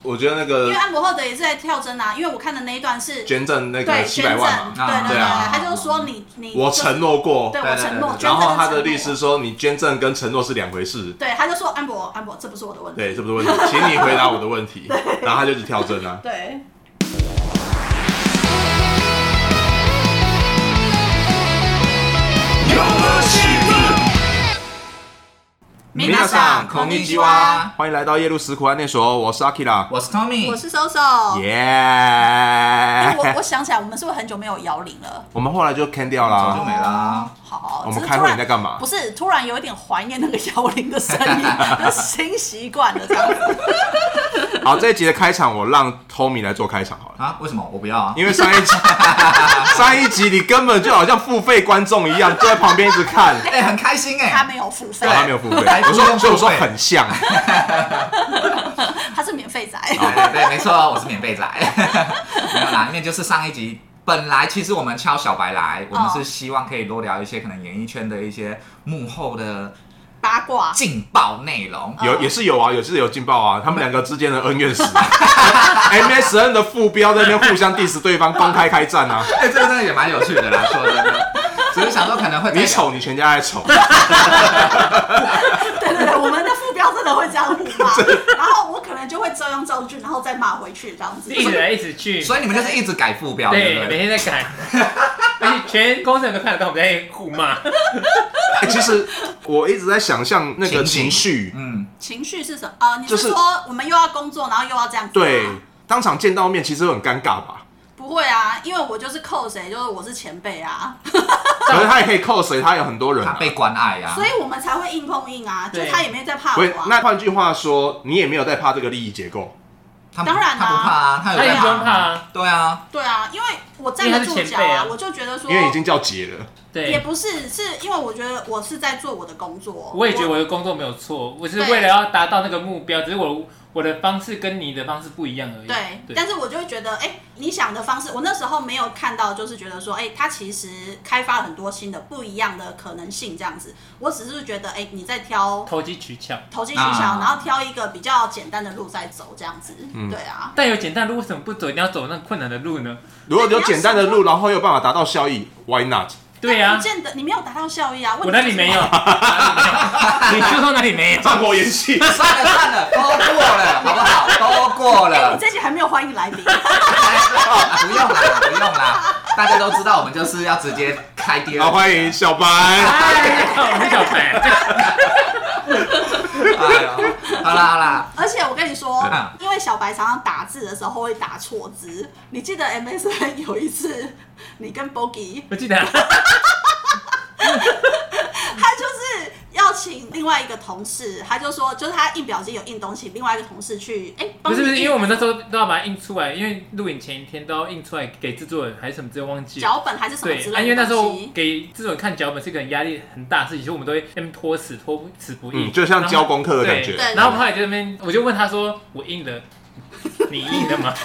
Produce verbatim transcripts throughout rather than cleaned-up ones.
我觉得那个， 因为安博赫德也是在跳针啊，因为我看的那一段是捐赠那个七百万嘛， 对对对， 啊、 他就说你你我承诺过， 对我承诺， 然后他的律师说你捐赠跟承诺是两回事， 对，他就说安博安博这不是我的问题， 对，这不是问题，请你回答我的问题，然后他就只跳针啊， 对。 皆さんこんにちは，欢迎来到夜路食苦暗恋所，我是 Akira， 我是 Tommy， 我是 Soso， 耶、yeah 欸！我我想起来，我们是不是很久没有摇铃了？ 我们后来就 can 掉啦， 早就没啦。 好， 我们开会你在干嘛？ 不是，突然有一点怀念那个摇铃的声音，新习惯了这样子。 好，这一集的开场我让 Tommy 来做开场好了。 啊？为什么？我不要啊！ 因为上一集上一集你根本就好像付费观众一样，坐在旁边一直看， 哎、欸，很开心哎、欸。 他没有付费， 他没有付费。我说，所以我说很像。 他是免费仔。 对对，没错，我是免费仔。没有啦，因为就是上一集。本来其实我们敲小白来，我们是希望可以多聊一些可能演艺圈的一些幕后的八卦、 劲爆内容。 有也是有啊，有是有劲爆啊，他们两个之间的恩怨史、啊、，M S N 的副标在那边互相 diss 对方，公开开战啊。 哎、欸，这个真的也蛮有趣的啦，说真的。只是想说可能会你丑，你全家在丑。 对对对，我们的副标真的会这样互骂，然后我可能就会照样造句，然后再骂回去这样子， 一直来一直去。 所以你们就是一直改副标， 对， 对不对？ 每天在改，而且全公司人都看得到我们在互骂。 欸、其实我一直在想象那个情绪， 嗯， 情绪是什么？呃，你是说我们又要工作，然后又要这样子？ 对，当场见到面其实会很尴尬吧？ 不会啊，因为我就是扣谁，就是我是前辈啊。 可是他也可以扣谁，他有很多人、啊， 他被关爱啊， 所以我们才会硬碰硬啊，就他也没在怕我、啊。 那换句话说，你也没有在怕这个利益结构。 他当然啦、 啊，他不怕啊，他有他也不用怕啊。 对啊， 对啊，因为我站得住脚啊，我就觉得说， 因为已经叫结了。 对， 也不是，是因为我觉得我是在做我的工作。 我也觉得我的工作没有错，我是为了要达到那个目标，只是我我的方式跟你的方式不一样而已。 对，对但是我就会觉得，哎、欸，你想的方式，我那时候没有看到，就是觉得说，哎、欸，他其实开发了很多新的不一样的可能性，这样子。我只是觉得，哎、欸，你在挑投机取巧， 投机取巧，啊、然后挑一个比较简单的路在走，这样子。嗯、对啊。 但有简单的路，为什么不走？一定要走那困难的路呢？ 如果有简单的路，然后又有办法达到效益 ，Why not？ 对呀、啊， 不见得你没有达到效益啊。 我哪里没有？你就说哪里没有？ 战火延续。 算了算了，都过了，好不好？都过了。 欸、你这集还没有欢迎来宾。 不用啦，不用啦，大家都知道我们就是要直接开第二。 好，欢迎小白。 哎，我是小白。 哎呦，好啦好啦。 而且我跟你说，嗯、因为小白常常打字的时候会打错字，你记得 M S N 有一次你跟 Bogi， 我记得、啊。 他就是要请另外一个同事，他就说，就是他印表机有印东西，另外一个同事去，哎、欸， 不是不是，因为我们那时候都要把它印出来，因为录影前一天都要印出来给制作人，还是什么，之后忘记了。 脚本还是什么之类的。 对、啊，因为那时候给制作人看脚本是一个很压力很大的事情，所以我们都会那边拖死拖死不印、 嗯，就像交功课的感觉。 对， 然后后来就那边，我就问他说：“我印了，你印的吗？”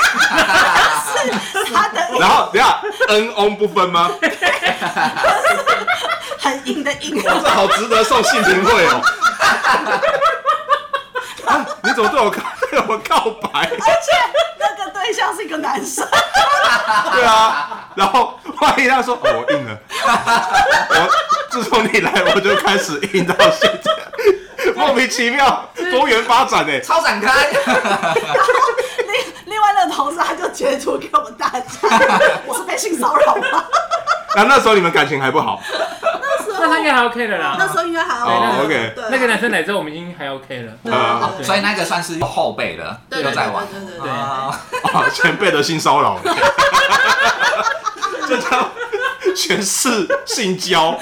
是他的。 然后等下 N O 不分吗？ 很硬的硬。 哇，这好值得送性平会哦。啊，你怎么对我对我告白？而且那个对象是一个男生。 对啊，然后万一他说哦我硬了，我自从你来我就开始硬到现在，莫名其妙多元发展哎， 超展开。 另另外那个同事他就截图给我们大家，我是被性骚扰吗？ 那那时候你们感情还不好？ 那他应该还 OK 的啦。 那时候应该还 OK。 哦 OK。 那个男生来之后，我们已经还 OK 了。 对啊， 所以那个算是后辈了， 又在玩。 对对对对。 哦，前辈的性骚扰，这叫全是性交。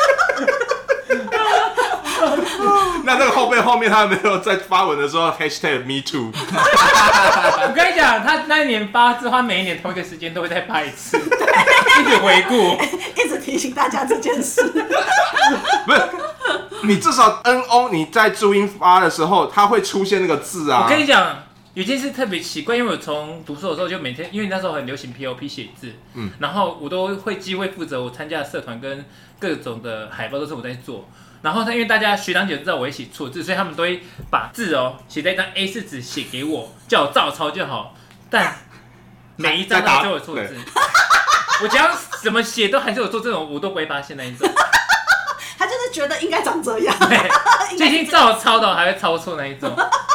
那那个后辈后面他没有在发文的时候 hashtag me too。 我跟你讲，他那一年发之后，他每一年同一个时间都会再发一次，一直回顾， 一直提醒大家这件事。 不是，你至少 N O 你在注音发的时候，它会出现那个字啊。 我跟你讲。有件事特别奇怪，因为我从读书的时候就每天，因为那时候很流行 P O P 写字，嗯，然后我都会机会负责我参加的社团跟各种的海报都是我在做， 然后他因为大家学长姐知道我会写错字，所以他们都会把字哦写在一张 A 四 纸写给我，叫我照抄就好。但每一张都有错字，我只要怎么写都还是有错，这种我都不会发现那一种。 他就是觉得应该长这样， 对，就已经照抄的还会抄错那一种。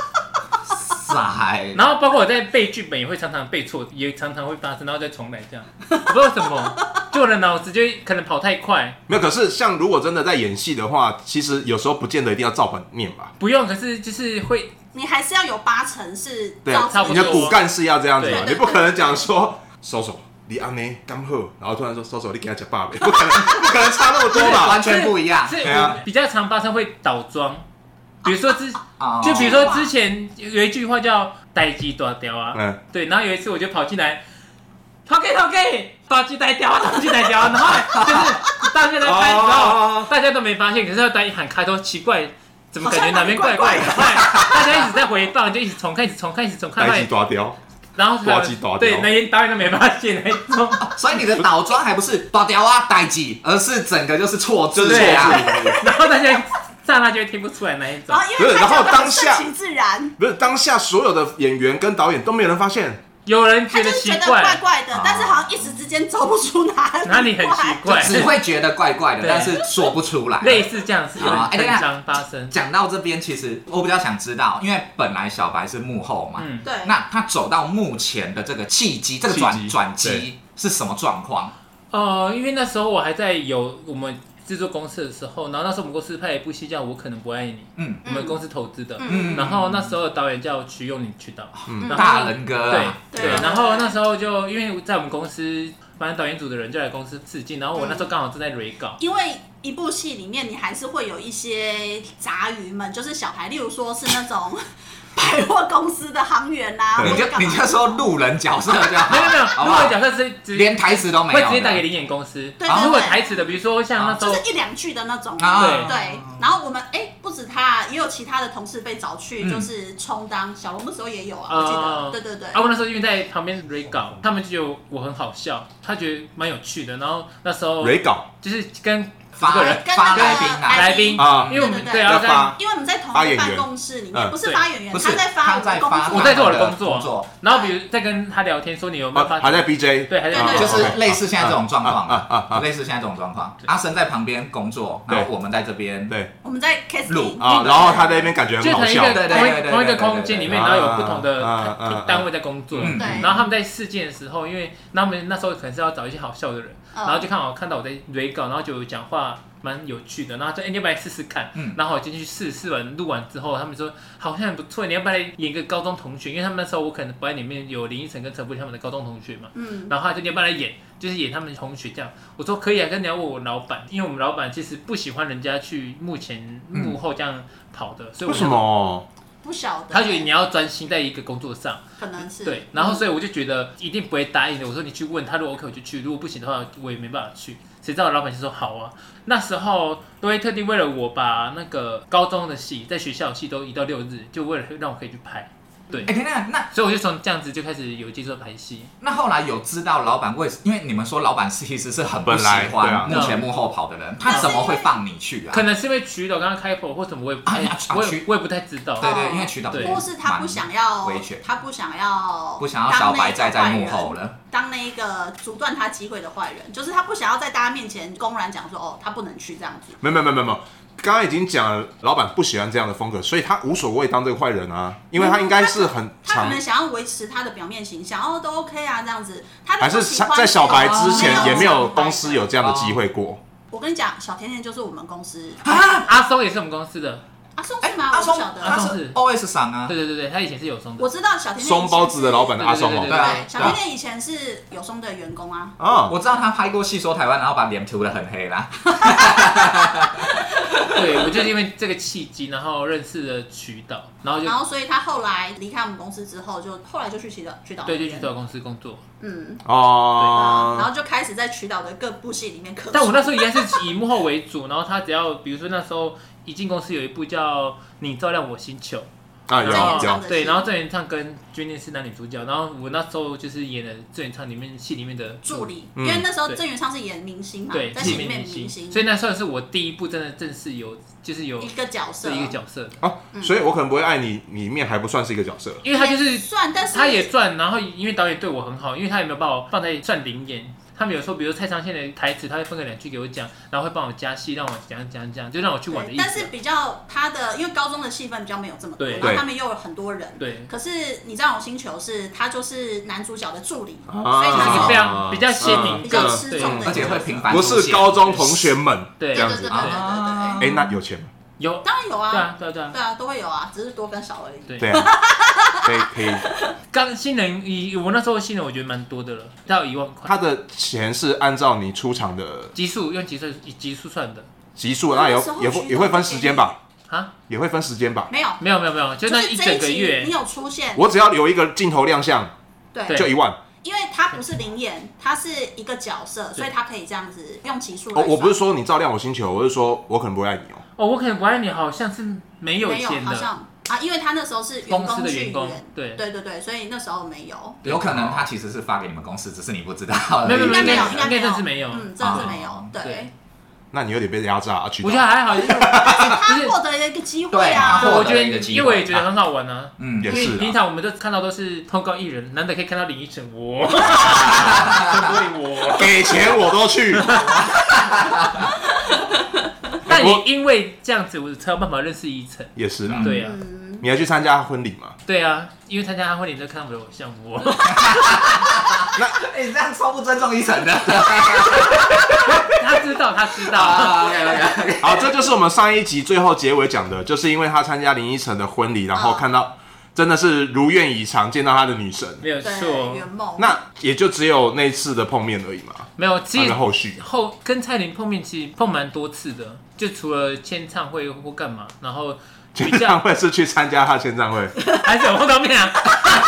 然后包括我在背剧本也会常常背错，也常常会发生，然后再重来这样。我不知道为什么，就我的脑子就可能跑太快。 没有，可是像如果真的在演戏的话，其实有时候不见得一定要照本念吧。 不用，可是就是会， 你还是要有八成是对， 照你的骨干是要这样子嘛， 对对对， 你不可能讲说收手。你安呢刚好，然后突然说收手，你给他吃饱没？不可能，不可能差那么多吧？ 完全不一样。 是我比较常发生会倒装，比如说之，就比如说之前有一句话叫“代机大雕”啊，嗯，对，然后有一次我就跑进来，头家头家，大机大雕啊，大机大雕，然后就是大家在拍的时候，大家都没发现，可是他当一喊开头，奇怪，怎么感觉哪边怪怪的？大家一直在回放，就一直重看，一直重看，一直重看， 代机大雕。 然后对，那些导演都没发现那种， 所以你的倒装还不是大雕啊代机，而是整个就是错字啊。 然后大家刹那就会听不出来那一种。 不是，然后当下顺其自然， 不是当下所有的演员跟导演都没有人发现。 有人觉得奇怪， 怪怪的，但是好像一时之间找不出哪里哪里很奇怪， 只会觉得怪怪的，但是说不出来。 类似这样子，很常发生。 讲到这边，其实我比较想知道，因为本来小白是幕后嘛， 嗯，对， 那他走到幕前的这个契机，这个转转机是什么状况？ 呃，因为那时候我还在有我们制作公司的时候，然后那时候我们公司拍一部戏叫《我可能不爱你》，嗯，我们公司投资的，嗯，然后那时候的导演叫瞿用你去导， 嗯，大人哥， 对对，然后那时候就因为在我们公司，反正导演组的人就来公司试镜，然后我那时候刚好正在蕊稿， 因为一部戏里面你还是会有一些杂鱼们，就是小孩，例如说是那种。百货公司的行员呐， 你就你就说路人角色就好， 没有没有，路人角色是连台词都没有， 会直接打给灵演公司。 对， 如果台词的，比如说像那时候就是一两句的那种，对对。然后我们哎，不止他，也有其他的同事被找去，就是充当小龙的时候也有啊，我记得，对对对。 啊，我那时候因为在旁边蕊稿，他们就觉得我很好笑，他觉得蛮有趣的，然后那时候蕊稿就是跟。 发人发来宾啊， 来宾啊，因为我们对要发，因为我们在同一个办公室里面，不是发演员，他在发我的工作， 我在做我的工作，然后比如在跟他聊天，说你有没有发， 还在 B J， 对，还在就是类似现在这种状况，类似现在这种状况。阿生在旁边工作，然后我们在这边， 对， 我们在录啊，然后他在那边感觉很好笑， 对对对，同一个空间里面，然后有不同的单位在工作，然后他们在试镜的时候，因为他们那时候可能是要找一些好笑的人，然后就看我看到我在蕊稿，然后就讲话。蛮有趣的，然后就哎、欸，你要不要来试试看？嗯，然后我进去试试完录完之后，他们说好像很不错，你要不要来演个高中同学？因为他们那时候我可能不在里面有林依晨跟陈柏霖他们的高中同学嘛，嗯，然后他就你要不要来演，就是演他们的同学这样。我说可以啊，跟你要问我老板，因为我们老板其实不喜欢人家去幕前幕后这样跑的，所以我为什么？ 不晓得， 他觉得你要专心在一个工作上， 可能是对，然后所以我就觉得一定不会答应的。我说你去问他，如果 OK 我就去，如果不行的话我也没办法去。谁知道老板就说好啊，那时候都会特地为了我把那个高中的戏在学校的戏都移到六日，就为了让我可以去拍。对， 哎、欸，那那， 所以我就从这样子就开始有接触拍戏。 那后来有知道老板为，因为你们说老板其实是很不喜欢幕前幕后跑的人，啊、他怎么会放你去啊？ 可能是因为瞿导刚刚开口或什么，我也不太，啊、我也我也不太知道。 对对，因为瞿导或是他不想要，他不想要， 不想要小白再在幕后了， 当那个阻断他机会的坏人，就是他不想要在大家面前公然讲说哦，他不能去这样子。 没有没有没有没有。刚刚已经讲了，老板不喜欢这样的风格，所以他无所谓当这个坏人啊，因为他应该是很他可能想要维持他的表面形象，哦，都 OK 啊这样子。他还是在小白之前也没有公司有这样的机会过。 我跟你讲，小甜甜就是我们公司啊，阿松也是我们公司的。 阿松是吗？ 阿松， 阿松是 O S 赏啊。 对对对对，他以前是有松的。 我知道小甜甜松包子的老板的阿松哦。 对对，小甜甜以前是有松的员工啊。 哦，我知道他拍过戏说台湾，然后把脸涂得很黑啦。 对，我就是因为这个契机，然后认识了瞿导，然后就， 然后所以他后来离开我们公司之后，就后来就去瞿导，瞿导对，就去瞿导公司工作。 嗯， 哦， 然后就开始在瞿导的各部戏里面客串。 但我那时候应该是以幕后为主，然后他只要比如说那时候一进公司有一部叫《你照亮我星球》， 啊，有有对，然后郑元畅跟君念是男女主角，然后我那时候就是演了郑元畅里面戏里面的助理，因为那时候郑元畅是演明星嘛， 对， 在戏里面明星， 所以那时候是我第一部真的正式有就是有一个角色， 一个角色哦，所以我可能不会爱你里面还不算是一个角色， 因为他就是算，但是他也赚，然后因为导演对我很好，因为他也没有把我放在算零演。他们有时候，比如蔡昌宪的台词，他会分个两句给我讲，然后会帮我加戏，让我讲讲讲，就让我去玩的意思。 但是比较他的，因为高中的戏份比较没有这么多，然后他们又有很多人。 对。 可是你知道《星球》是他就是男主角的助理， 啊、 所以他是非常比较鲜明、 比较吃重的， 而且会频繁不是高中同学们对这样子。 对对对对对对。 哎，那有钱吗？ 有， 当然有啊。 对啊，对啊，对啊， 对啊，都会有啊，只是多跟少而已。 对啊，可以可以。 刚新人，以我那时候新人，我觉得蛮多的了，到一万块。 他的钱是按照你出场的集数，用集数以集数算的。 集数，那有也会也会分时间吧？ 啊， 也会分时间吧？ 没有， 没有，没有，没有，就那一整个月， 你有出现， 我只要有一个镜头亮相， 对， 就一万。 因为他不是零演，他是一个角色，所以他可以这样子用集数来算。 哦，我不是说你照亮我星球，我是说我可能不会爱你哦。 哦，我可能不爱你，好像是没有钱的， 好像啊，因为他那时候是公司的员工，对对对对，所以那时候没有。 有可能他其实是发给你们公司，只是你不知道。 没有没有没有， 应该真是没有， 嗯，真的是没有，对。 那你有点被压榨啊！ 我觉得还好， 但是他获得了一个机会啊！ 对， 我觉得，因为我也觉得很好玩啊。 嗯，也是。 因为平常我们都看到都是通告艺人，难得可以看到林依晨，我，我给钱我都去。 但也因为这样子，我才有办法认识依晨。 也是啦， 对啊。 你还去参加婚礼吗？ 对啊，因为参加他婚礼就看到我的偶像我。 那哎，你这样超不尊重依晨的。 他知道，他知道。 好，这就是我们上一集最后结尾讲的，就是因为他参加林依晨的婚礼，然后看到真的是如愿以偿，见到他的女神， 没有错， 圆梦。 那也就只有那次的碰面而已嘛。 没有，其实后续后跟蔡琳碰面，其实碰蛮多次的，就除了签唱会或干嘛，然后签唱会是去参加他签唱会， 还是有碰到面啊？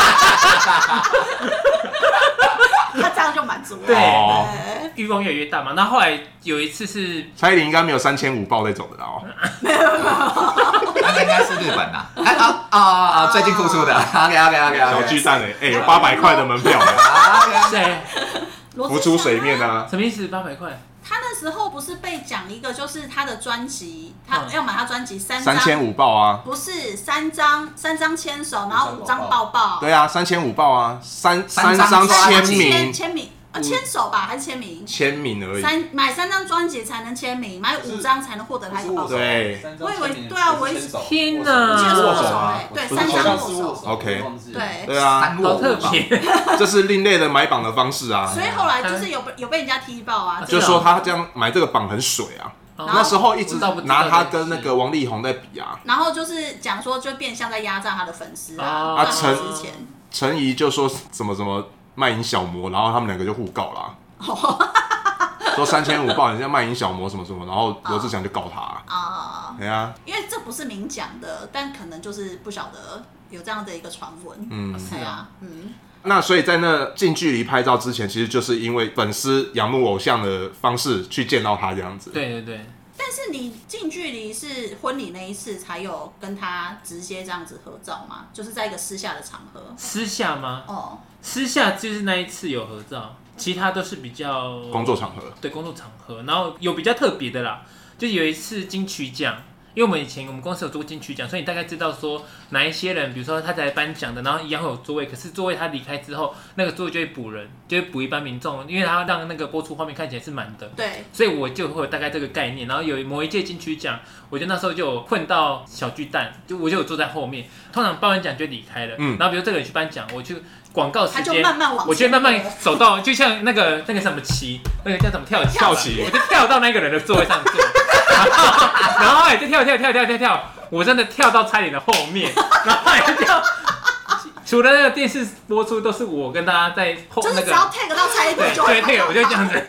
他这样就满足了， 对，欲望越来越大嘛。那后来有一次是蔡依林应该没有三千五报那种的哦， 没有没有， 那应该是日本啦，哎啊啊啊！最近复出的 ，OK OK OK， 小巨蛋哎哎，有八百块的门票， 谁浮出水面啊？ 什么意思？八百块？ 他那时候不是被讲一个，就是他的专辑，他要买他专辑三张， 三千五报啊？ 不是三张，三张牵手，然后五张抱抱。 对啊，三千五报啊，三三张签名， 签名。牵手吧，还是签名？ 签名而已。 三买三张专辑才能签名，买五张才能获得他一个抱手。 对， 我以为对啊，我一直天哪， 我记得是握手哎，对，三张握手。 OK， 对对啊， 好特别， 这是另类的买榜的方式啊。 所以后来就是有有被人家踢爆啊， 就说他这样买这个榜很水啊。那时候一直拿他跟那个王力宏在比啊。 然后就是讲说，就变相在压榨他的粉丝啊。 啊，陈钱陈怡就说怎么怎么卖淫小魔，然后他们两个就互告啦。说三千五报人家卖淫小魔什么什么，然后罗志祥就告他啊，对啊， 因为这不是明讲的，但可能就是不晓得有这样的一个传闻， 嗯， 是啊，嗯。 那所以在那近距离拍照之前，其实就是因为粉丝仰慕偶像的方式去见到他这样子。 对对对。 但是你近距离是婚礼那一次才有跟他直接这样子合照吗？就是在一个私下的场合。 私下吗？ 哦， 私下就是那一次有合照。其他都是比较工作场合， 对工作场合，然后有比较特别的啦，就有一次金曲奖，因为我们以前我们公司有做过金曲奖，所以你大概知道说哪一些人，比如说他在颁奖的，然后一样会有座位，可是座位他离开之后，那个座位就会补人，就会补一般民众，因为他让那个播出画面看起来是满的， 对， 所以我就会有大概这个概念。然后有某一届金曲奖，我就那时候就有混到小巨蛋，就我就有坐在后面，通常颁完奖就离开了，嗯，然后比如这个人去颁奖，我就。广告时间，我就慢慢走到，就像那个那个什么旗，那个叫什么跳跳旗， 我就跳到那个人的座位上坐，然后然后哎就跳跳跳跳跳跳，我真的跳到蔡琳的后面，然后也跳，除了那个电视播出都是我跟大家在后那个， 就是只要 tag 到蔡琳就对对 tag 我就这样子。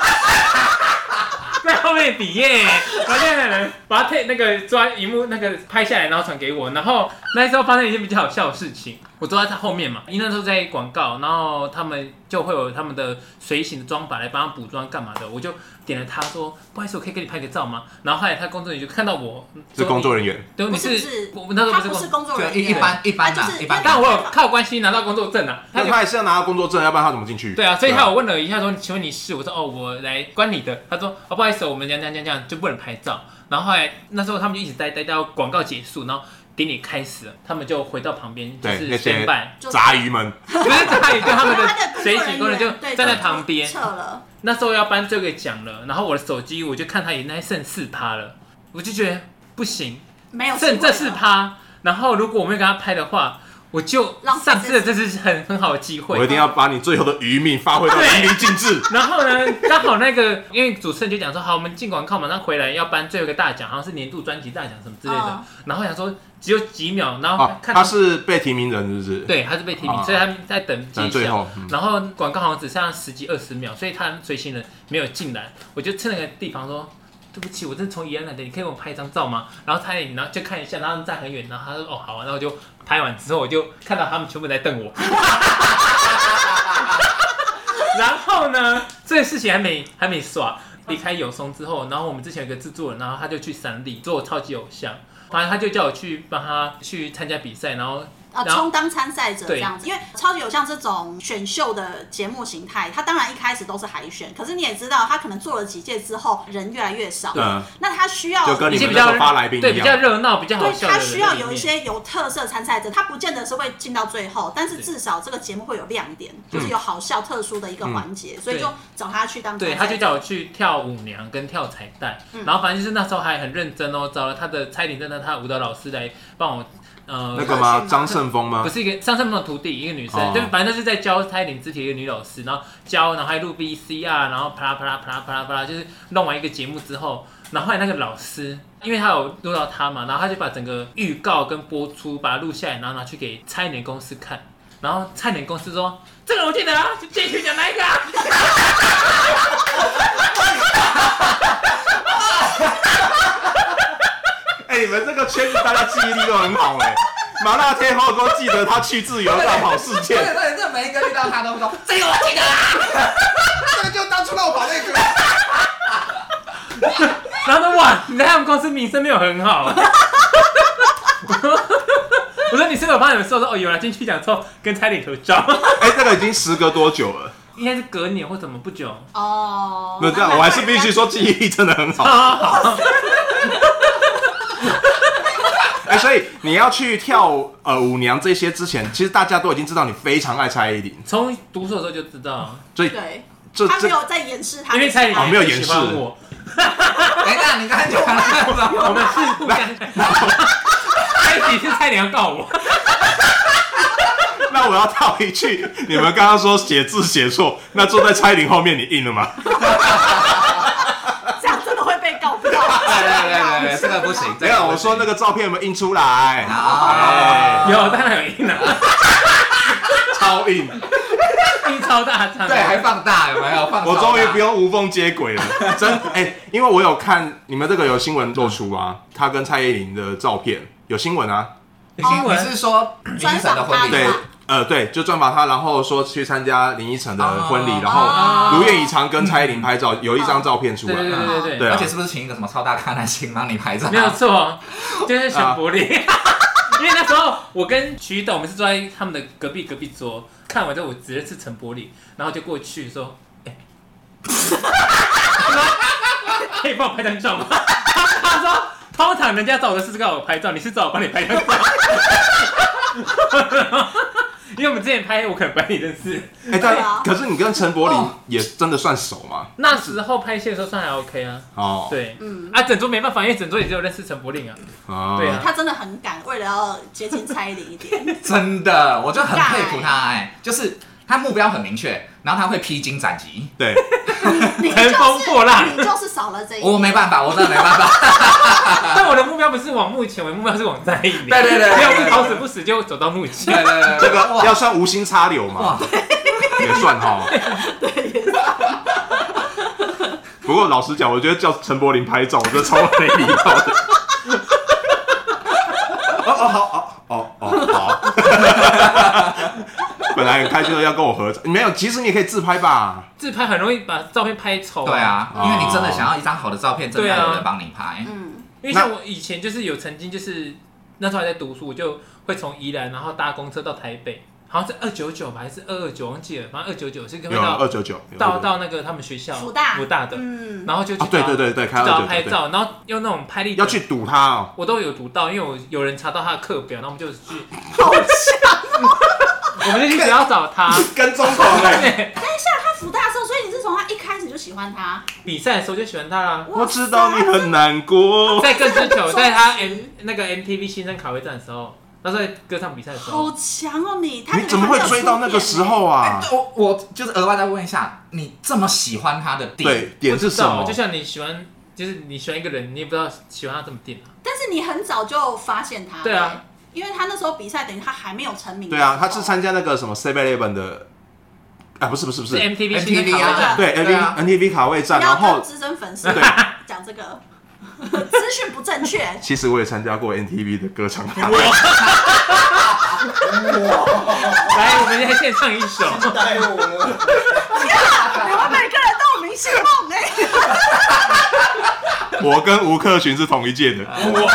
在后面比耶，然后那个人把他 take 那个抓荧幕那个拍下来，然后传给我，然后那时候发生一件比较好笑的事情， 我坐在他后面嘛，因为那时候在广告，然后他们就会有他们的随行的妆法来帮他补妆干嘛的，我就点了他说，不好意思，我可以给你拍个照吗？然后后来他工作人员就看到我是工作人员， 对，你是是我那时候不是工作人员， 一般一般的， 一般。 但我有靠关系拿到工作证啊， 他他还是要拿到工作证，要不然他怎么进去？ 对啊，所以他有问了一下说，请问你是？我说哦，我来关你的。他说哦，不好意思，我们这样这样这样就不能拍照。然后后来那时候他们就一直待待到广告结束，然后典礼开始了，他们就回到旁边，就是先拜杂鱼们， 不是杂鱼，就他们的随行工人就站在旁边。 撤了。 那时候要颁这个奖了，然后我的手机我就看他已经剩四趴了，我就觉得不行， 没有剩这四趴。然后如果我没有跟他拍的话，我就丧失了这是很很好的机会。 我一定要把你最后的余命发挥到淋漓尽致。 然后呢，刚好那个因为主持人就讲说，好，我们进广告马上回来要颁最后一个大奖，好像是年度专辑大奖什么之类的。哦、然后想说只有几秒，然后看、 哦、他是被提名人，是不是？ 对，他是被提名，哦、所以他在等揭晓。 嗯、 然后广告好像只剩下十几二十秒，所以他随行人没有进来，我就趁那个地方说。对不起，我真的从宜兰来的，你可以给我拍一张照吗？然后他，然后就看一下，然后他们站很远，然后他说哦好啊，然后我就拍完之后，我就看到他们全部在瞪我。然后呢，这个事情还没还没耍，离开有松之后，然后我们之前有个制作人，然后他就去三立做超级偶像，反正他就叫我去帮他去参加比赛，然后。 啊，充当参赛者这样子，因为超级偶像这种选秀的节目形态，它当然一开始都是海选，可是你也知道，他可能做了几届之后，人越来越少， 嗯， 那他需要就跟你们那时候发来宾一样， 对，比较热闹，比较好笑的。 对，他需要有一些有特色参赛者，他不见得是会进到最后，但是至少这个节目会有亮点，就是有好笑、特殊的一个环节，所以就找他去当参赛者。 对，他就叫我去跳舞娘跟跳彩带，然后反正就是那时候还很认真哦，找了他的蔡琳真的他的舞蹈老师来帮我。呃， 那个吗？张胜峰吗？ 不是一个张胜峰的徒弟，一个女生，就、哦、反正就是在教蔡琳肢体的一个女老师，然后教，然后还录 V C R， 然后啪啦啪啦啪啦啪啦啪啦，就是弄完一个节目之后，然后后来那个老师，因为他有录到他嘛，然后他就把整个预告跟播出把它录下来，然后拿去给蔡琳公司看，然后蔡琳公司说：“这个我记得啊，这群讲哪一个、啊？” 哎、欸，你们这个圈子大家记忆力都很好哎、欸。麻辣天后都记得他去自由绕跑事件。 对对，这每一个遇到他都说这个我记得啦，这个就当初绕跑那个。然后说哇，你在他们公司名声没有很好。我说你是不是有帮你们说说哦，有了进去讲之后跟蔡琳合照。 哎、欸，这个已经时隔多久了？ 应该是隔年或怎么不久。 哦。 那这样我还是必须说记忆力真的很好。好哎、欸，所以你要去跳呃舞娘这些之前，其实大家都已经知道你非常爱蔡依林。 从读书的时候就知道。 所以对， 这他没有在掩饰他， 因为蔡依林、 哦、没有掩饰我。 等一下，你刚才讲了， 我们是互相。这一集是蔡依林要告我。 那我要套一句，你们刚刚说写字写错，那坐在蔡依林后面，你印了吗？ 这样真的会被告不到。 对对对对，这个不行。 没有，我说那个照片有没有印出来？ 哦， 有，当然有印了， 超印， 印超大张， 对，还放大，有没有？放。 我终于不用无缝接轨了，真哎、欸，因为我有看你们这个有新闻露出啊，他跟蔡依林的照片有新闻啊。 新闻是说林依晨的婚礼， 对，呃，对，就专访他，然后说去参加林依晨的婚礼，然后如愿以偿跟蔡依林拍照，有一张照片出来， 对对对对对， 而且是不是请一个什么超大咖男星帮你拍照？ 没有错，就是陈柏霖。因为那时候我跟徐董，我们是坐在他们的隔壁隔壁桌，看完之后我直接是陈柏霖，然后就过去说：“哎、欸，可以帮我拍张照吗？”他说。通常人家找的是找我拍照，你是找我帮你拍张照。因为我们之前拍，我可能不你认识。 哎、欸，对啊。可是你跟陈柏霖也真的算熟吗？ 那时候拍戏的时候算还 OK 啊。哦。对，嗯。啊，整桌没办法，因为整桌也只有认识陈柏霖啊。哦。对啊。 他真的很敢，为了要接近蔡依林一点。 真的，我就很佩服他哎、欸，就是他目标很明确，然后他会披荆斩棘。 对。 乘风破浪， 你就是少了这一。 我没办法，我真的没办法。 但我的目标不是往幕前，我的目标是往蔡依林。 对对对， 没有好死不死就走到幕前。 对对对， 这个要算无心插柳嘛，也算哈。 对，也算。 不过老实讲，我觉得叫陈柏霖拍照，我觉得超没礼貌的。哦哦好哦哦哦好。 本来很开心的要跟我合照，没有，其实你也可以自拍吧。 自拍很容易把照片拍丑。 对啊，因为你真的想要一张好的照片，真的要有人帮你拍。 嗯， 因为像我以前就是有曾经就是那时候还在读书，我就会从宜兰然后搭公车到台北。好像是二九九吧，还是二二九，忘记了。反正二九九是跟到二九九到到那个他们学校福大福大的， 嗯， 然后就去找、 啊、对对对对，开找拍照，然后用那种拍立得要去堵他哦， 我都有读到，因为我有人查到他的课表，然后我们就去， 好强、哦， 我们就去学校找他， 跟踪狂哎。 等一下，他福大的时候，所以你是从他一开始就喜欢他？ 比赛的时候就喜欢他啦。 我知道你很难过。 在更之久，在他 M 那个 M T V 新生卡位战的时候。那时候歌唱比赛的时候， 好强哦你！他你怎么会追到那个时候啊？ 欸、我我就是额外再问一下，你这么喜欢他的点， 对，点是什么？ 就像你喜欢，就是你喜欢一个人，你也不知道喜欢他这么点啊。 但是你很早就发现他， 对啊， 因为他那时候比赛等于他还没有成名。 对啊，他是参加那个什么 Seven Eleven 的，啊不是不是不是 M T V 新生卡位战， 对 N T V 卡位战，然后资深粉丝讲这个。资讯不正确。 其实我也参加过 N T V 的歌唱大会。 来，我们现在献唱一首。 带我了！ 天啊，你们每个人都有明星梦哎！我跟吴克群是同一届的。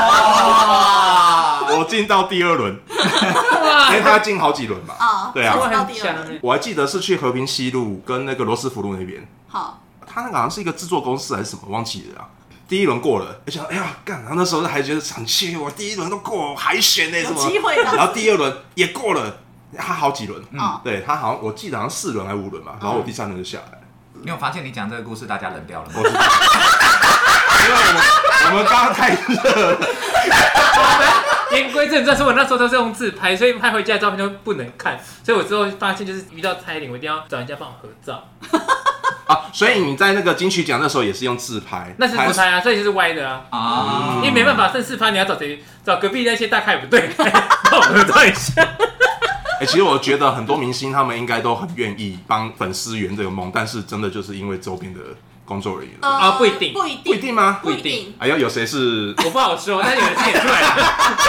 哇！我进到第二轮，因为他进好几轮嘛。啊，对啊。我还记得是去和平西路跟那个罗斯福路那边。好。他那个好像是一个制作公司还是什么，忘记了啊。第一轮过了，就想哎呀干，然后那时候还觉得很气，我第一轮都过，我海选呢什么， 有机会的。 然后第二轮也过了，他好几轮，嗯，对他好像我记得好像四轮还是五轮嘛，然后我第三轮就下来了。 你有发现你讲这个故事大家冷掉了吗？ 因为我们我们刚刚太热了。 言归正传，是我那时候都是用自拍，所以拍回家的照片都不能看，所以我之后发现就是遇到蔡依林，我一定要找人家帮我合照。 啊，所以你在那个金曲奖那时候也是用自拍， 那是自拍啊，所以就是歪的啊。啊，因为没办法，正自拍你要找谁？找隔壁那些大咖也不对，帮我合照一下。 哎、欸，其实我觉得很多明星他们应该都很愿意帮粉丝圆这个梦，但是真的就是因为周边的工作人员啊、呃哦，不一定， 不一定， 不一定吗？ 不一定。 哎呀，有谁是？ 我不好说，但是有人演出来了。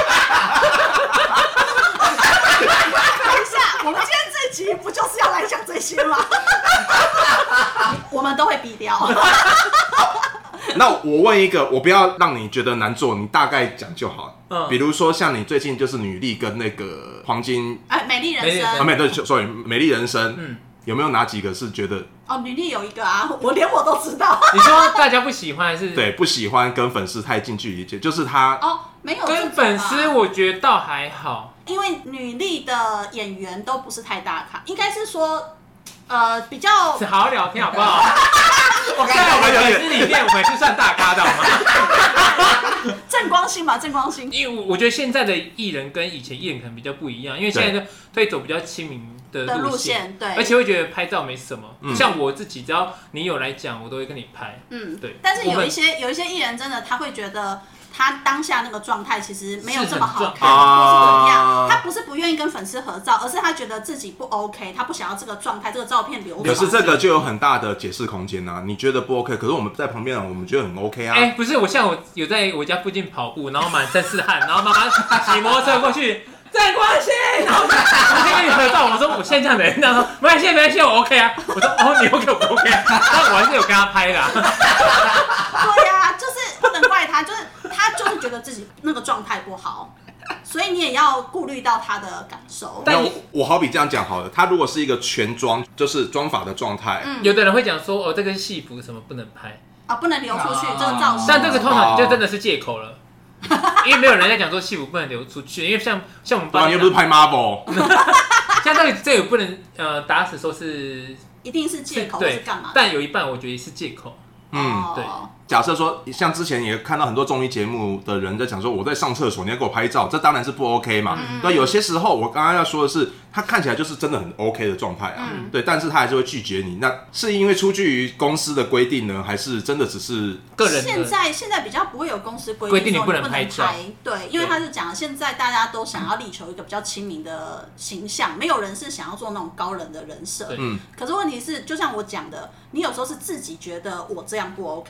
等一下，我们今天这集不就是要来讲这些吗？我们都会逼掉。 那我问一个，我不要让你觉得难做，你大概讲就好。嗯，比如说像你最近就是女力跟那个黄金， 哎，美丽人生， 啊，美对，sorry，美丽人生，嗯，有没有哪几个是觉得？ 哦，女力有一个啊，我连我都知道。 你说大家不喜欢还是？ 对，不喜欢跟粉丝太近距离接，就是他哦，没有跟粉丝，我觉得倒还好， 因为女力的演员都不是太大咖，应该是说。呃，比较是好好聊天好不好？我在我们粉丝里面，我们是算大咖的好吗？ 正光星吧，正光星。 因为我觉得现在的艺人跟以前艺人可能比较不一样，因为现在就推走比较亲民的路线， 对， 而且会觉得拍照没什么。嗯、像我自己，只要你有来讲，我都会跟你拍。嗯，对。 但是有一些有一些艺人真的他会觉得。他当下那个状态其实没有这么好看，或是怎么样？他不是不愿意跟粉丝合照，而是他觉得自己不 OK， 他不想要这个状态，这个照片流传。 可是这个就有很大的解释空间啊！你觉得不 OK， 可是我们在旁边我们觉得很 OK 啊。 哎、欸，不是，我像我有在我家附近跑步，然后满身是汗，然后妈妈骑摩托车过去。郑光熙，然后我先跟你合照，我说我现在这样的人，他说没关系没关系，我 OK 啊。我说哦你 OK 我不 OK， 但我还是有跟他拍的、啊。 对呀、啊，就是不能怪他，就是他就是觉得自己那个状态不好，所以你也要顾虑到他的感受。 但我我好比这样讲好了，他如果是一个全妆，就是妆发的状态、 嗯，有的人会讲说哦这个是戏服什么不能拍啊，不能流出去、啊、这个造型， 但这个通常就真的是借口了。因为没有人在讲说戏服不能流出去，因为像像我们班， 你又不是拍 Marvel， 像这个这个不能呃打死说是一定是借口，是干嘛？ 但有一半我觉得是借口。 嗯， 对。 假设说，像之前也看到很多综艺节目的人在讲说，我在上厕所，你要给我拍照，这当然是不 OK 嘛。嗯、对，有些时候我刚刚要说的是，他看起来就是真的很 OK 的状态啊。嗯、对，但是他还是会拒绝你。那是因为出具于公司的规定呢，还是真的只是个人？ 现在现在比较不会有公司规定规定你不能拍照。 对，因为他是讲现在大家都想要力求一个比较亲民的形象，没有人是想要做那种高冷的人设。嗯。可是问题是，就像我讲的，你有时候是自己觉得我这样不 OK。例如说，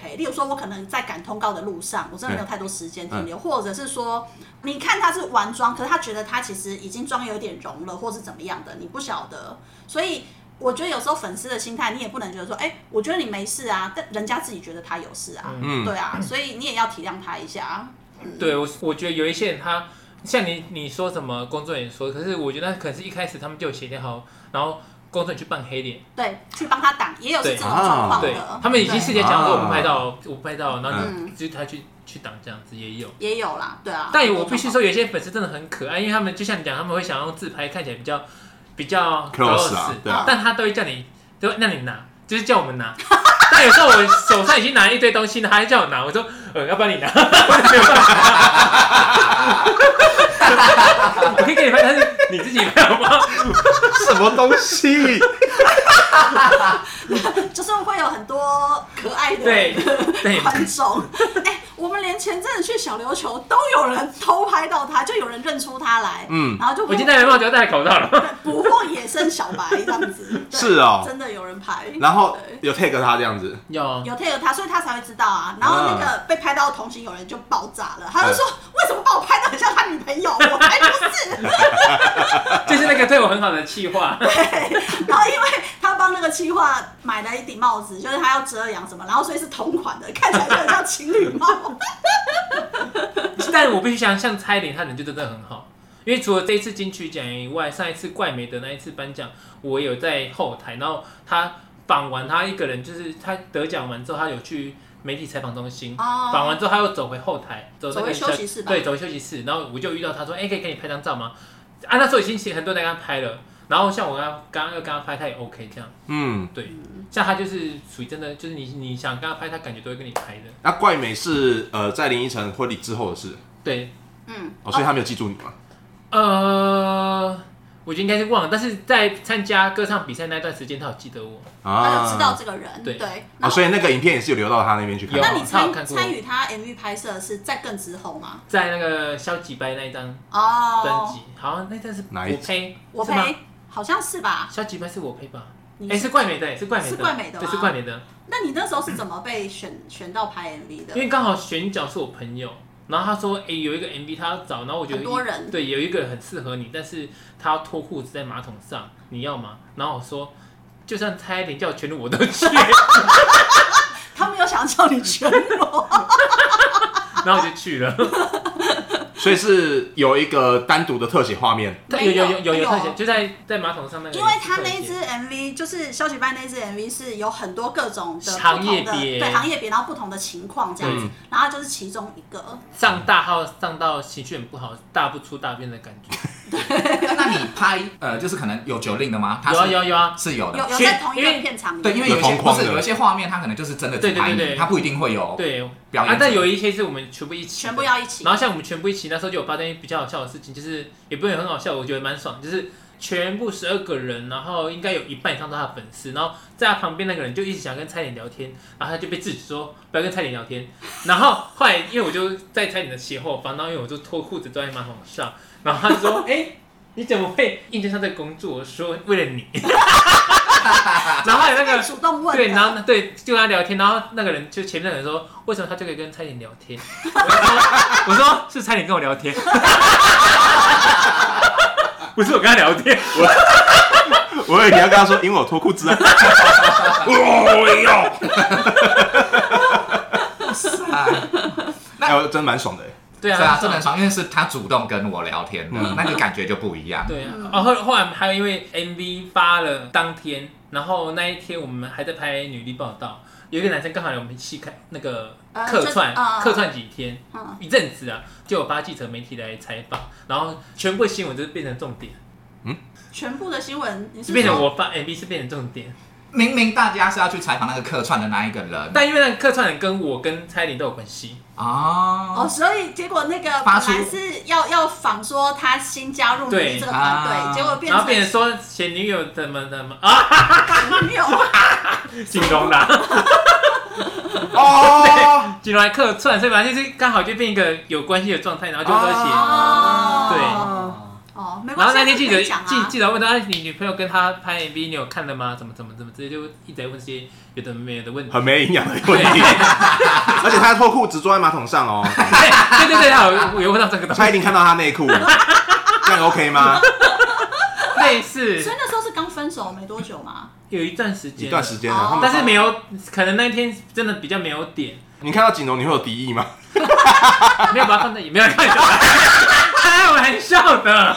我可能在赶通告的路上，我真的没有太多时间停留，嗯、或者是说，你看他是完妆，可是他觉得他其实已经妆有点融了，或是怎么样的，你不晓得。所以我觉得有时候粉丝的心态，你也不能觉得说，哎、欸，我觉得你没事啊，但人家自己觉得他有事啊，嗯、对啊，所以你也要体谅他一下。嗯、 对，我我觉得有一些人他像你你说什么工作人员说，可是我觉得可能是一开始他们就有协调好，然后。工作人员去扮黑脸， 对，去帮他挡，也有是这种状况的。 对，他们已经事先讲说我不拍到，我不拍到，然后你就他去去挡这样子也有， 也有啦，对啊。 但我必须说，有些粉丝真的很可爱，因为他们就像你讲，他们会想用自拍看起来比较比较 close 啊，对啊。 但他都会叫你，就让你拿，就是叫我们拿。但有时候我手上已经拿一堆东西了，他还叫我拿，我说呃，要不然你拿，我可以给你拍，但是你自己拍好不好？ 什么东西？ 就是会有很多可爱的观众。哎、欸，我们连前阵子去小琉球都有人偷拍到他，就有人认出他来，嗯，然后就我已经戴了帽子，戴了口罩了， 捕获野生小白这样子。 是哦， 真的有人拍， 然后有 tag 他这样子， 有有 tag 他，所以他才会知道啊。然后那个被拍到的同行有人就爆炸了，他就说：“为什么把我拍得很像他女朋友？我才不是。” 就是那个对我很好的企划。 对，然后因为他帮那个企划买了一顶帽子，就是他要遮阳什么，然后所以是同款的，看起来就很像情侣帽。 但是我必须想，像蔡依林，她人就真的很好。因为除了这一次金曲奖以外，上一次怪美的那一次颁奖，我有在后台，然后他访完他一个人，就是他得奖完之后，他有去媒体采访中心，访、oh. 完之后他又走回后台，走那个休息室吧， 对，走回休息室，然后我就遇到他说，哎、欸，可以给你拍张照吗？啊，那时候已经很多人跟他拍了，然后像我刚刚刚又跟他拍，他也 OK 这样，嗯，对，像他就是属于真的，就是你你想跟他拍，他感觉都会跟你拍的。 那怪美是呃在林依晨婚礼之后的事， 对， 嗯， 哦，所以他没有记住你吗？ 呃，我觉得应该是忘了，但是在参加歌唱比赛那段时间，他有记得我， 啊、他就知道这个人，对， 对哦，所以那个影片也是有流到他那边去看。 那你参参与他 M V 拍摄是在更之后吗？ 在那个消极白那一张哦专辑，好像那张是我配， 我配，好像是吧？ 消极白是我配吧？哎、欸，是怪美的，是怪美的， 是怪美的， 对，是怪美的。 那你那时候是怎么被选选到拍 M V 的？ 因为刚好选角是我朋友。然后他说：“哎、欸，有一个 M V 他要找，然后我觉得很多人对，有一个很适合你，但是他要脱裤子在马桶上，你要吗？”然后我说：“就算蔡依林叫我全裸我都去。” 他没有想叫你全裸， 然后我就去了。 所以是有一个单独的特写画面， 有有有有有特写，就在在马桶上那个。 因为他那一支 M V 就是消息班那支 M V 是有很多各种的行业别， 对行业别，然后不同的情况这样子，嗯、然后就是其中一个。 上大号上到情绪很不好，大不出大便的感觉。 那你拍呃，就是可能有酒令的吗？ 有啊有啊有啊， 是有的， 有有在同一个片场里面。 对，因为有一些不是有一些画面，它可能就是真的只拍你，它不一定会有对表演。 啊，但有一些是我们全部一起， 全部要一起。 然后像我们全部一起，那时候就有发生比较好笑的事情，就是也不会很好笑，我觉得蛮爽，就是全部十二个人，然后应该有一半以上都是他的粉丝，然后在他旁边那个人就一直想跟蔡依林聊天，然后他就被制止说不要跟蔡依林聊天。然后后来因为我就在蔡依林的斜后方，然后因为我就脱裤子坐在马桶上，然后他就说：“哎、欸，你怎么会应征上这个工作？”我说：“为了你。”然后还有那个主动问， 对，然后对，就跟他聊天，然后那个人就前面那个人说，为什么他就可以跟蔡依林聊天？我说，我说是蔡依林跟我聊天，不是我跟他聊天。 我我以为你要跟他说，因为我脱裤子啊。我要。那真蛮爽的。 对啊， 对啊，真的很爽，因为是他主动跟我聊天的，嗯、那个感觉就不一样。 对啊，哦，后后来还有因为 M V 发了当天，然后那一天我们还在拍女力报道，有一个男生刚好来我们系看那个客串，呃、客串几天，嗯、一阵子啊，就有发记者媒体来采访，然后全部新闻就是变成重点。 嗯，全部的新闻是变成我发 M V 是变成重点。 明明大家是要去采访那个客串的那一个人， 但因为那个客串人跟我跟蔡依林都有关系哦， 哦，所以结果那个本来是要要访说他新加入你这个团队，啊、结果变成然后变成说前女友怎么怎么啊， 前女友形容的哦， 对，形容来客串，所以反正就是刚好就变一个有关系的状态，然后就和谐， 哦、 对。 哦， 然后那天记者记记者问他，你女朋友跟他拍 M V， 你有看了吗？怎么怎么怎么，直接就一直在问这些有的没有的问题， 很没营养的问题。而且他脱裤子坐在马桶上哦。 对对对，他有有问到这个东西。 他一定看到他内裤，这样 OK 吗？ 类似。 所以那时候是刚分手没多久吗？ 有一段时间， 一段时间了， 但是没有，可能那一天真的比较没有点。 你看到锦荣，你会有敌意吗？ 没有把它放在，没有开玩笑，开玩笑的。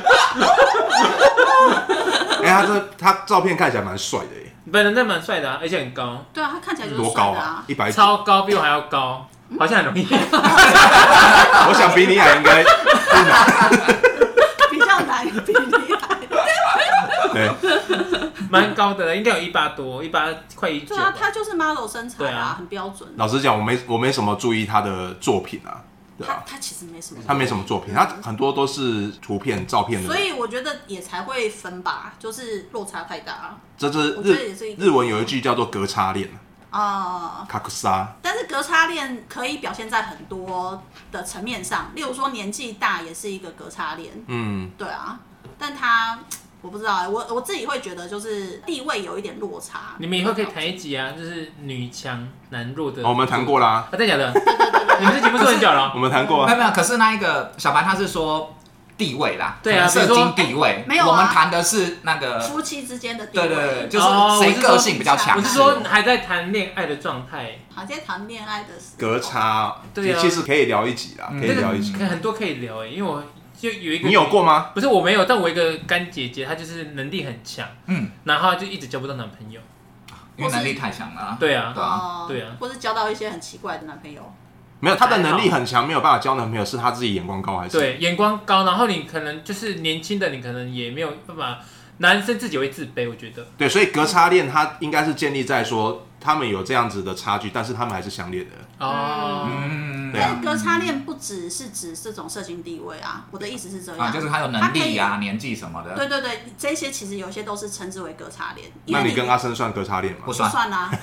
哎、欸，他这他照片看起来蛮帅的耶， 本人真的蛮帅的啊，而且很高。 对啊，他看起来就是多高啊？一百超高，比我还要高，好像很容易。 我想比你矮应该不难， 比较难，比你矮。 对， 蛮高的，应该有一八多，一八快一九。 对啊，他就是 model 身材啊，啊很标准。 老实讲，我没我没什么注意他的作品啊。对啊， 他他其实没什么， 他没什么作品，他很多都是图片、照片的。 所以我觉得也才会分吧，就是落差太大。 这是日日文有一句叫做隔差恋啊，卡库萨。 但是隔差恋可以表现在很多的层面上，例如说年纪大也是一个隔差恋。嗯，对啊，但他。我不知道、欸，我我自己会觉得就是地位有一点落差。 你们以后可以谈一集啊，就是女强男弱的。 哦、我们谈过啦。 啊，真的假的？你们这节目做很久了。 我们谈过、啊。 没有没有，可是那一个小白他是说地位啦， 对啊， 社经地位。 没有、啊， 我们谈的是那个夫妻之间的地位。 对对对，就是谁个性比较强。 我是说还在谈恋爱的状态。 还在谈恋爱的时候。 隔差， 对啊， 其实可以聊一集啦，可以聊一集。 可很多可以聊哎、欸，因为我。就有一个你有过吗？ 不是我没有，但我一个干姐姐，她就是能力很强，嗯，然后就一直交不到男朋友， 因为能力太强了。 对啊， 对啊， 对啊， 或是交到一些很奇怪的男朋友。 没有，她的能力很强，没有办法交男朋友，是她自己眼光高还是？ 对，眼光高，然后你可能就是年轻的，你可能也没有办法，男生自己会自卑，我觉得。 对，所以隔差恋它应该是建立在说他们有这样子的差距，但是他们还是相恋的。 哦， 嗯，但是隔差恋不只是指这种社经地位啊，我的意思是这样， 啊、就是他有能力啊、年纪什么的。 对对对，这些其实有些都是称之为隔差恋。 那你跟阿生算隔差恋吗？ 不算， 不算啊。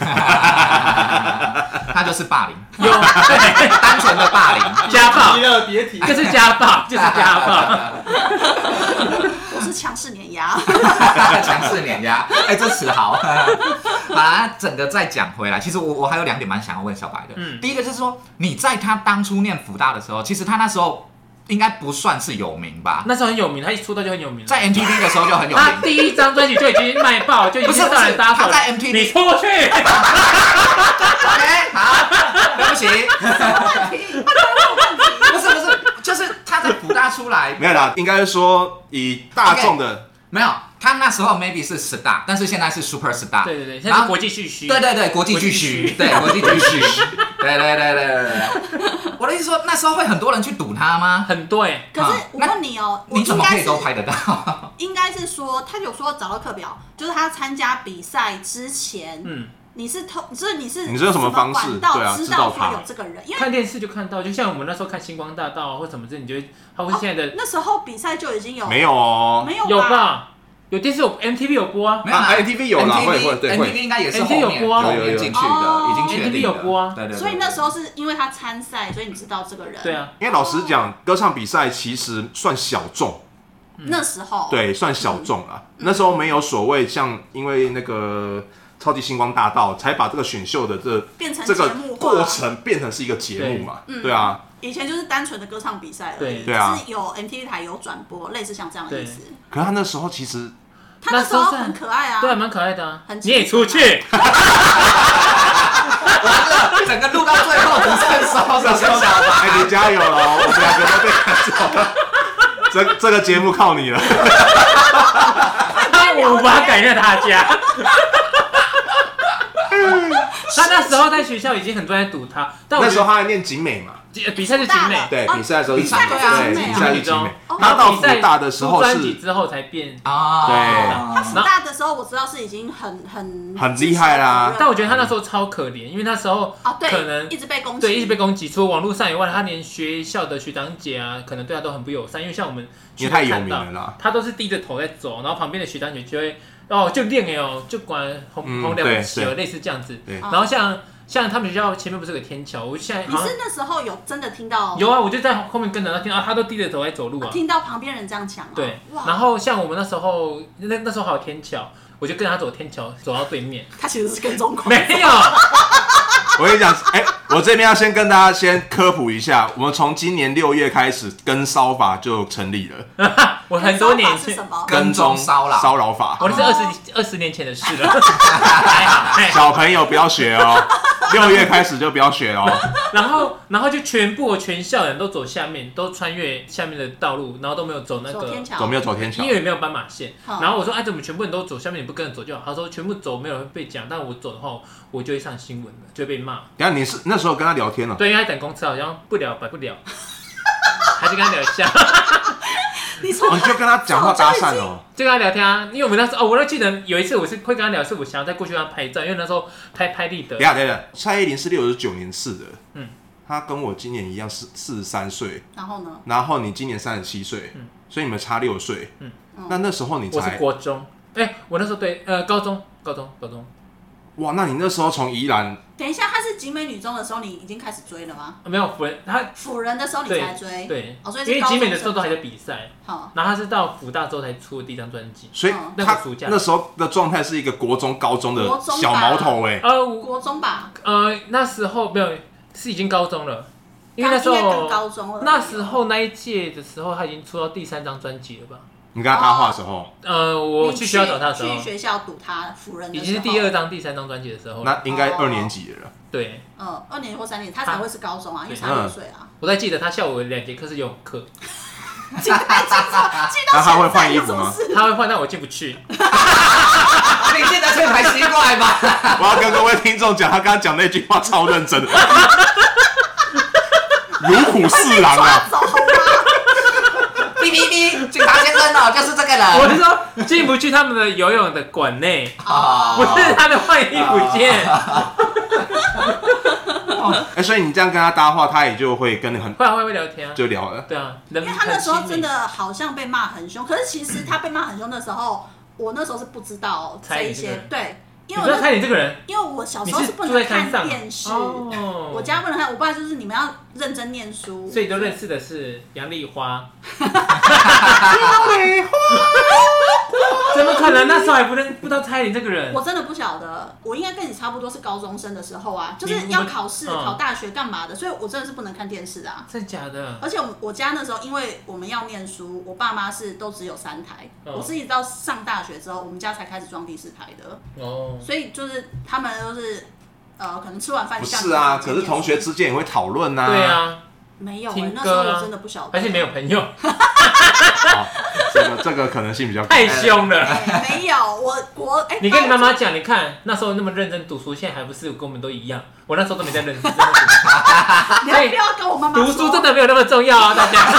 他就是霸凌， 有单纯的霸凌， 家暴， 别提， 就是家暴，就是家暴。 我是强势碾压， 强势碾压，哎、欸，这词好。好啦，整个再讲回来，其实我我还有两点蛮想要问小白的。嗯，第一个就是说，你在他当初念辅大的时候，其实他那时候应该不算是有名吧？ 那时候很有名，他一出道就很有名了， 在 M T V 的时候就很有名。 他第一张专辑就已经卖爆，就已经上来搭手。 他在 M T V， 你出去。 OK， 好，对不起。不是不是，就是他在辅大出来， 没有啦，应该是说以大众的。Okay, 没有，他那时候 maybe 是 star， 但是现在是 super star。 对对对，现在是国际巨星。 对对对，国际巨星，对国际巨星。对对对对对。我的意思说，那时候会很多人去赌他吗？ 很多哎。 可是我问你哦， 你怎么可以都拍得到？ 应该是说，他有说找到课表，就是他参加比赛之前，嗯。你是透，就是你是你是用什么方式对啊知道他有这个人？因为看电视就看到，就像我们那时候看《星光大道》或什么之类，你就会，他会现在的、 哦、那时候比赛就已经有没有哦， 没有有吧？有电视有 M T V 有播啊， 没有啊 M T V 有啦，会会对 M T V 应该也是后面有播啊， 后面进去的，已经确定的 M T V 有播啊， 对对。 所以那时候是因为他参赛，所以你知道这个人。 对啊， 因为老实讲，歌唱比赛其实算小众。 那时候对算小众啦，那时候没有所谓像因为那个。超级星光大道才把这个选秀的这变成这个过程变成是一个节目嘛？对, 对啊， 以前就是单纯的歌唱比赛而已， 对啊， 是有 M T V 台有转播，类似像这样的意思。 可是他那时候其实， 他那时候很可爱啊， 对啊，蛮可爱的啊。 很你也出去， 完了，整个录到最后不算收，只剩小白。 哎，你加油了，我们两个都被赶走了，这这个节目靠你了。 我无法改变他家。他那时候在学校已经很多人在赌他，但我那时候他还念景美嘛， 比赛是景美， 对，比赛的时候是景美， 对， 比赛是景美。他到辅大的时候是之后才变啊， 对。 他辅大的时候我知道是已经很很很厉害啦， 但我觉得他那时候超可怜，因为那时候可能一直被攻击， 对，一直被攻击。除了网络上以外，他连学校的学长姐啊，可能对他都很不友善，因为像我们也太有名了啦， 他都是低着头在走，然后旁边的学长姐就会。哦，就练哎哦，就管红红了不起哦，类似这样子。然后像像他们学校前面不是有个天桥，我现在你是那时候有真的听到？ 有啊，我就在后面跟着他听到，他都低着头在走路啊， 听到旁边人这样讲啊。 对，然后像我们那时候，那那时候还有天桥，我就跟他走天桥，走到对面。 他其实是跟踪狂。 没有。 我跟你讲，哎、欸，我这边要先跟大家先科普一下，我们从今年六月开始，跟骚法就成立了。 我很多年前跟踪骚扰骚扰法， 我那是二十二十年前的事了。 小朋友不要学哦，六月开始就不要学哦。 然后，然后就全部全校人都走下面，都穿越下面的道路，然后都没有走那个走没有走天桥， 因为没有斑马线。然后我说，哎，怎么全部人都走下面，你不跟着走就好？他说，全部走没有人被讲，但我走的话，我就会上新闻了，就会被骂。 等下你是那时候跟他聊天了？ 对，因为他等公车，好像不聊，白不聊，还是跟他聊一下。 你说、 哦、你就跟他讲话搭讪哦， 就跟他聊天啊。因为我们那时候哦，我都记得有一次我是会跟他聊，是我想要再过去跟他拍照，因为那时候拍拍立得。 等下等下，蔡依林是六十九年次的，嗯，她跟我今年一样是四十三岁， 然后呢？ 然后你今年三十七岁，嗯，所以你们差六岁，嗯，那那时候你才我是国中，哎、欸，我那时候对，呃，高中，高中，高中。 哇，那你那时候从宜兰， 等一下，他是景美女中的时候，你已经开始追了吗？ 没有辅仁，他辅仁的时候你才追， 对， 哦，所以因为景美的时候都还在比赛， 好， 然后他是到辅大之后才出的第一张专辑， 所以他那时候的状态是一个国中、高中的小毛头哎、欸， 呃，国中吧， 呃，那时候没有，是已经高中了，因为那时候高中了， 那时候那一届的时候，他已经出到第三张专辑了吧？ 你跟他搭话的时候， 呃，我去学校找他的时候， 去学校堵他辅仁的时候， 已经是第二张、第三张专辑的时候， 那应该二年级了。 对， 嗯，二年或三年，他才会是高中啊，因为差六岁啊。 我才记得他下午两节课是游泳课， 记太清楚，记到他会换衣服吗？ 他会换，但我进不去。 你记得这才奇怪吧？ 我要跟各位听众讲，他刚刚讲那句话超认真，如虎似狼啊！ 哔哔哔，警察先生哦，就是这个人。 我是说进不去他们的游泳的馆内，哦、不是他的换衣服间。 哎、欸，所以你这样跟他搭话，他也就会跟你很会会会聊天啊， 就聊了。 对啊， 因为他那时候真的好像被骂很凶，可是其实他被骂很凶的时候，我那时候是不知道这一些，对。因为我你不知道蔡依林这个人， 因为我小时候是不能看电视，哦、我家不能看，我爸就是你们要认真念书， 所以都认识的是杨丽花。怎么可能？那时候还不认不知道蔡依林这个人？ 我真的不晓得，我应该跟你差不多是高中生的时候啊，就是要考试、嗯、考大学干嘛的，所以我真的是不能看电视啊。 真的假的？ 而且我我家那时候，因为我们要念书，我爸妈是都只有三台，哦、我是一直到上大学之后，我们家才开始装第四台的。哦。所以就是他们都是呃，可能吃完饭不是啊，可是同学之间也会讨论呐。 对啊， 没有、欸，那时候我真的不晓得， 而且没有朋友。 哦、这个这个可能性比较高太凶了。 欸、没有，我国哎，欸、 你跟你妈妈讲，你看那时候那么认真读书，现在还不是跟我们都一样？我那时候都没在认真。 你还不要跟我妈妈说， 读书真的没有那么重要啊，大家。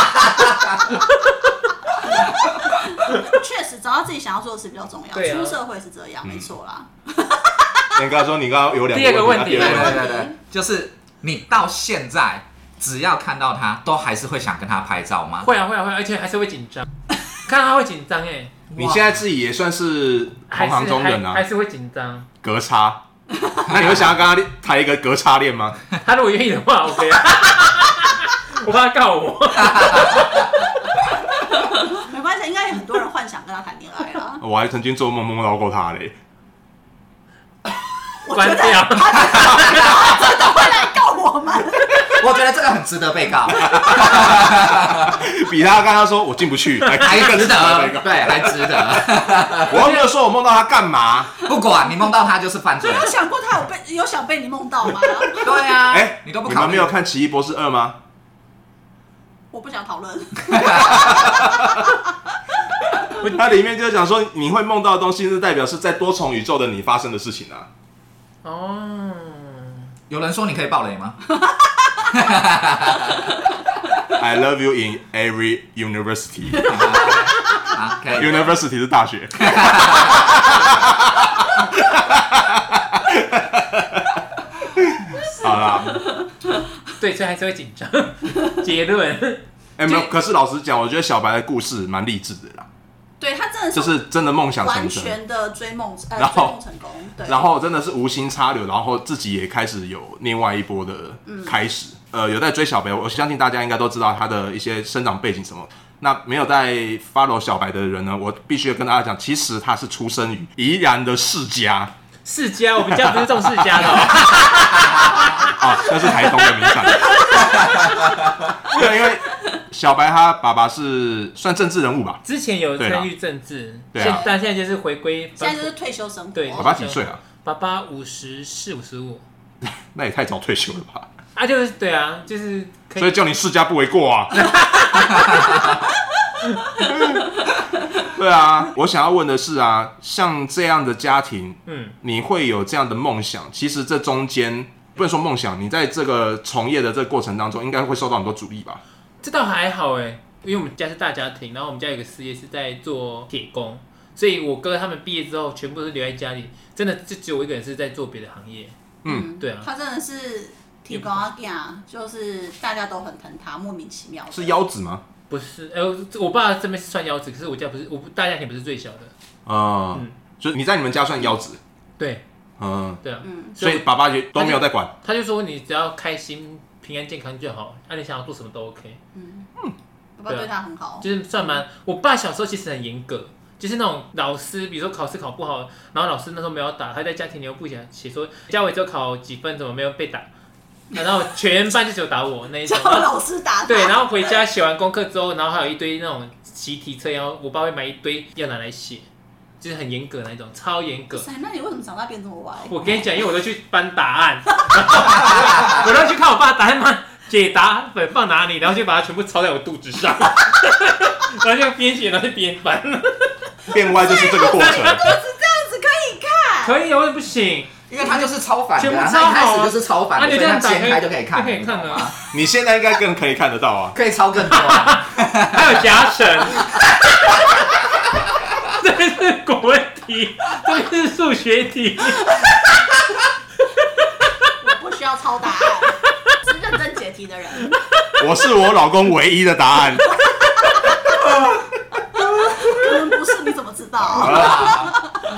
确实，找到自己想要做的事比较重要。啊、出社会是这样，嗯、没错啦。 你刚刚说你刚刚有两个第二个问题， 对对对对，就是你到现在只要看到他，都还是会想跟他拍照吗？ 会啊会啊会，而且还是会紧张。看到他会紧张哎。 你现在自己也算是同行中人啊， 还是会紧张。 隔差，那你会想要跟他抬一个隔差链吗？ 他如果愿意的话 ，OK 啊。我怕他告我。 没关系，应该有很多人幻想跟他谈恋爱啦。 我还曾经做梦梦到过他嘞。 关掉。 他真的会来告我们。 我觉得这个很值得被告。 比他刚刚说我进不去，还更值得，对，还值得。 我又没有说我梦到他干嘛， 不管你梦到他就是犯罪。 你有想过他有被有想被你梦到吗？ 对啊，哎、 欸， 你都不考虑。 你们没有看《奇异博士二》吗？ 我不想讨论。 它里面就是讲说，你会梦到的东西，是代表是在多重宇宙的你发生的事情啊。 哦， 有人说你可以爆雷吗 ？I love you in every university 。 啊，可以。 University 是大学。好啦， 对，所以还是会紧张。结论， 哎、欸，没有。可是老实讲，我觉得小白的故事蛮励志的啦。 对他真的是就是真的梦想成真，完全的追梦，呃，然后追梦成功，对， 然后真的是无心插柳，然后自己也开始有另外一波的开始。嗯、呃，有在追小白，我相信大家应该都知道他的一些生长背景什么。那没有在 follow 小白的人呢，我必须跟大家讲，其实他是出生于宜兰的世家。 世家，我们家不是种世家的、哦。 啊，那是台东的名产。对，因为小白他爸爸是算政治人物吧， 之前有参与政治， 对啊， 但现在就是回归， 现在就是退休生活。 对， 爸爸几岁啊？ 爸爸五十四、五十五。 那也太早退休了吧？ 啊，就是对啊，就是可以， 所以叫你世家不为过啊。对啊，我想要问的是啊，像这样的家庭，嗯，你会有这样的梦想，其实这中间不能说梦想，你在这个从业的这个过程当中，应该会受到很多阻力吧？ 这倒还好哎，因为我们家是大家庭，然后我们家有个事业是在做铁工，所以我哥他们毕业之后，全部都是留在家里，真的就只有我一个人是在做别的行业。嗯，对啊， 他真的是铁工阿囝，就是大家都很疼他，莫名其妙。 是腰子吗？ 不是，哎、欸，我爸这边是算腰子，可是我家不是，我大家庭不是最小的。 嗯，嗯，所以你在你们家算腰子。 对， 嗯， 对啊，嗯， 所以爸爸也都没有在管。 他就说你只要开心、平安、健康就好，那、啊、你想要做什么都 OK。 嗯嗯，爸爸对他很好， 就是算蛮。我爸小时候其实很严格，就是那种老师，比如说考试考不好，然后老师那时候没有打，他在家庭留部写说嘉伟只有考几分，怎么没有被打？然后全班就只有打我那一种， 叫老师打他。 对，然后回家写完功课之后，然后还有一堆那种习题册，然后我爸会买一堆要拿来写，就是很严格那种，超严格。 那你为什么长大变这么歪？ 我跟你讲，因为我都去翻答案，我都去看我爸答案嘛，解答本放哪里，然后就把它全部抄在我肚子上，然后就边写然后就边翻。 变歪就是这个过程。 是这样子可以看？ 可以啊，为什么不行？ 因为他就是超反的、啊， 全部超好、啊， 他一开始就是超反的， 所以他掀开就可以看， 就可以看了、啊。 你现在应该更可以看得到啊， 可以抄更多、啊， 还有夹层。这个是国文题，这个是数学题。 我不需要抄答案，是认真解题的人。 我是我老公唯一的答案。 可能不是，你怎么知道？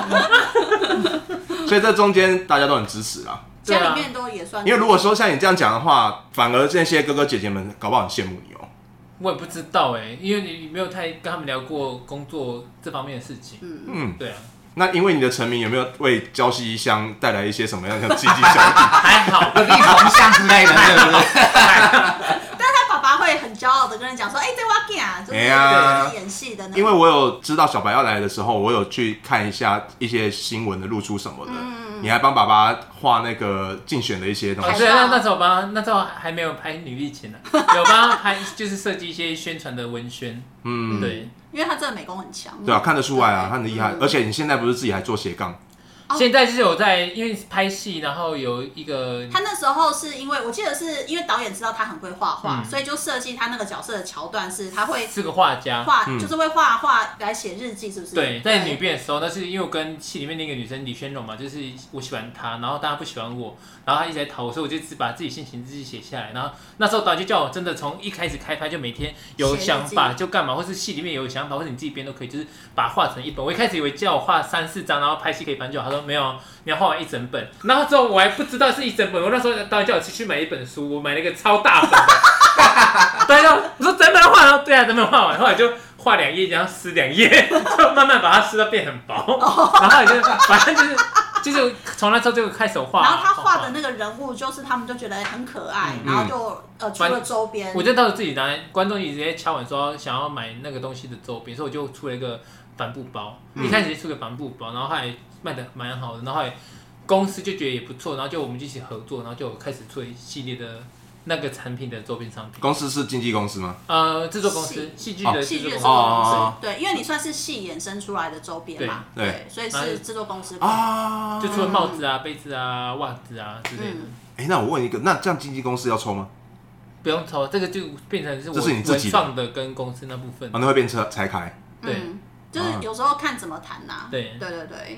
所以这中间大家都很支持啊， 家里面都也算。 因为如果说像你这样讲的话，反而这些哥哥姐姐们搞不好很羡慕你哦。 我也不知道哎、欸，因为你没有太跟他们聊过工作这方面的事情。嗯嗯，对啊。 那因为你的成名有没有为礁溪乡带来一些什么样的经济效益？ 还好， 有力同乡之类的，对不对？ 但是他爸爸会很骄傲的跟人讲说：“哎、欸，这我囝就是就是演戏的。” 因为我有知道小白要来的时候，我有去看一下一些新闻的露出什么的。嗯、你还帮爸爸画那个竞选的一些东西。 哦、对，那那时候我帮他，那时候还没有拍女力前呢，有帮他拍，就是设计一些宣传的文宣。嗯，对， 因为他真的美工很强。 对啊，看得出来啊，他很厉害。嗯、而且你现在不是自己还做斜杠？ 现在就是有在，因为拍戏，然后有一个他那时候是因为我记得是因为导演知道他很会画画，嗯、所以就设计他那个角色的桥段是他会是个画家， 画、嗯、就是会画画来写日记，是不是？ 对，在女编的时候，那是因为我跟戏里面那个女生李宣荣嘛，就是我喜欢她，然后大家不喜欢我，然后她一直在讨我，所以我就只把自己心情日记写下来，然后那时候导演就叫我真的从一开始开拍就每天有想法就干嘛，或是戏里面有想法，或者你自己编都可以，就是把它画成一本。我一开始以为叫我画三四张，然后拍戏可以翻就好，他说没有。你要画完一整本，然后之后我还不知道是一整本，我那时候导演叫我去买一本书，我买了一个超大本的，对，我说整本画完，对啊，整本画完，后来就画两页，然后撕两页，就慢慢把它撕到变很薄，然后也就反正就是就是从那时候就开始画， 然后他画的那个人物就是他们就觉得很可爱，嗯、然后就呃出了周边， 我就到时候自己拿，观众一直在敲碗说想要买那个东西的周边，所以我就出了一个帆布包，嗯、一开始就出个帆布包，然后后来卖的蛮好的，然后后来公司就觉得也不错，然后就我们就一起合作，然后就开始做一系列的那个产品的周边商品。 公司是经纪公司吗？ 呃，制作公司，戏剧的制作公司。 哦，对，因为你算是戏衍生出来的周边嘛，对，对所以是制作公司啊， 就除了帽子啊、杯子啊、袜子啊之类的。 哎、嗯欸，那我问一个，那这样经纪公司要抽吗？ 不用抽，这个就变成是我文创的跟公司那部分。 哦，那会变成拆开。 对。 嗯就是有时候看怎么谈呐、啊， 对对对对，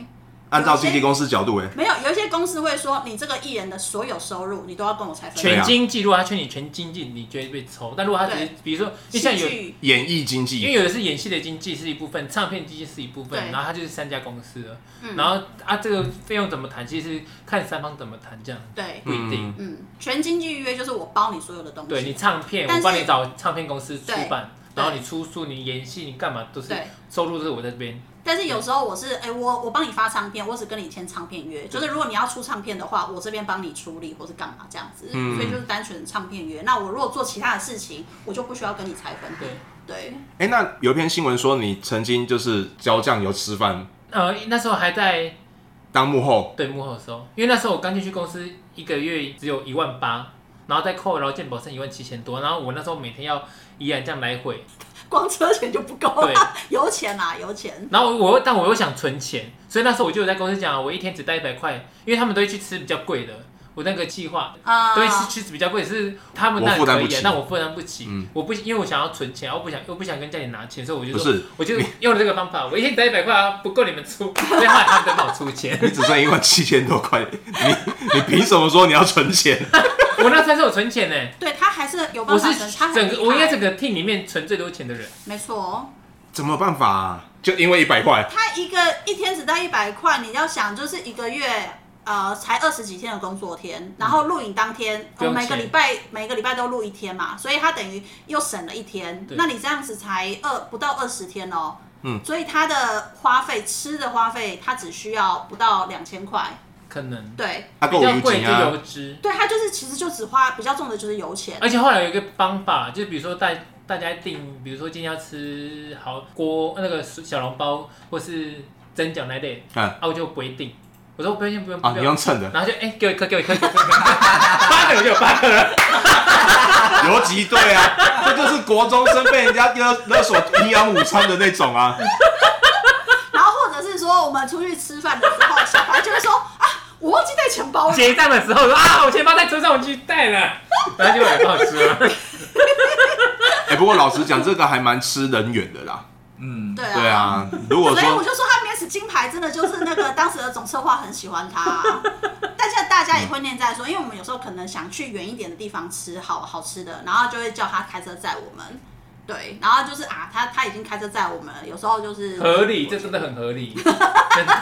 按照经纪公司角度，哎， 没有，有一些公司会说，你这个艺人的所有收入，你都要跟我拆分。 全经济，如果他圈你全经济，你就会被抽。但如果他只是，比如说，就像有演艺经济， 因为有的是演戏的经济是一部分，唱片经济是一部分，然后他就是三家公司了。嗯、然后啊，这个费用怎么谈，其实是看三方怎么谈，这样对， 不一定。 嗯，全经济约就是我包你所有的东西。 对你唱片，我帮你找唱片公司出版，然后你出书，你演戏，你干嘛都是收入都是我在这边。 但是有时候我是，哎、欸，我我帮你发唱片，我只跟你签唱片约，就是如果你要出唱片的话，我这边帮你处理或是干嘛这样子，嗯、所以就是单纯唱片约。那我如果做其他的事情，我就不需要跟你拆分。对对。 哎、欸，那有一篇新闻说你曾经就是教酱油吃饭， 呃，那时候还在当幕后， 对幕后的时候，因为那时候我刚进去公司，一个月只有一万八，然后再扣劳健保剩一万七千多，然后我那时候每天要依然这样来回。 光车钱就不够了，油钱啊，油钱。 然后我，但我又想存钱，所以那时候我就有在公司讲，我一天只带一百块，因为他们都会去吃比较贵的。我那个计划啊，都会吃吃比较贵，是他们那可以，但我负担不起。嗯、我不，因为我想要存钱，我不想，我不想跟家里拿钱，所以我就说，我就用了这个方法，我一天带一百块啊，不够你们出，所以后来他们都帮我出钱。 你只剩一万七千多块，你你凭什么说你要存钱？ 我那才是有存钱呢、欸。 对他还是有办法存，他整个我应该整个 team 里面存最多钱的人。 没错。 怎么办法啊？就因为一百块。 他一个一天只带一百块，你要想就是一个月。呃，才二十几天的工作天，然后录影当天，我、嗯哦、每个礼拜每个礼拜都录一天嘛，所以他等于又省了一天。那你这样子才二不到二十天哦，嗯，所以他的花费吃的花费，他只需要不到两千块， 可能对， 他比较贵就油脂， 对，他就是其实就只花比较重的就是油钱。 而且后来有一个方法，就是比如说大大家订，比如说今天要吃好锅那个小笼包或是蒸饺那类，嗯，啊我就不会订。我说不用不用不用， 啊，你用称的， 然后就哎、欸、给我一颗给我一颗，八个我就有八个了， 游击队啊，这就是国中生被人家勒勒索营养午餐的那种啊。 然后或者是说我们出去吃饭的时候，小白就会说啊，我忘记带钱包了。 结账的时候说啊，我钱包在车上，我去带了，然后就很好吃了。 哎、欸，不过老实讲，这个还蛮吃人缘的啦。 嗯，对啊， 对啊，如果说， 所以我就说他 Miss 金牌真的就是那个当时的总策划很喜欢他、啊，但现在大家也会念在说，因为我们有时候可能想去远一点的地方吃好好吃的，然后就会叫他开车载我们，对，然后就是啊，他他已经开车载我们了，有时候就是合理，这真的很合理，真的，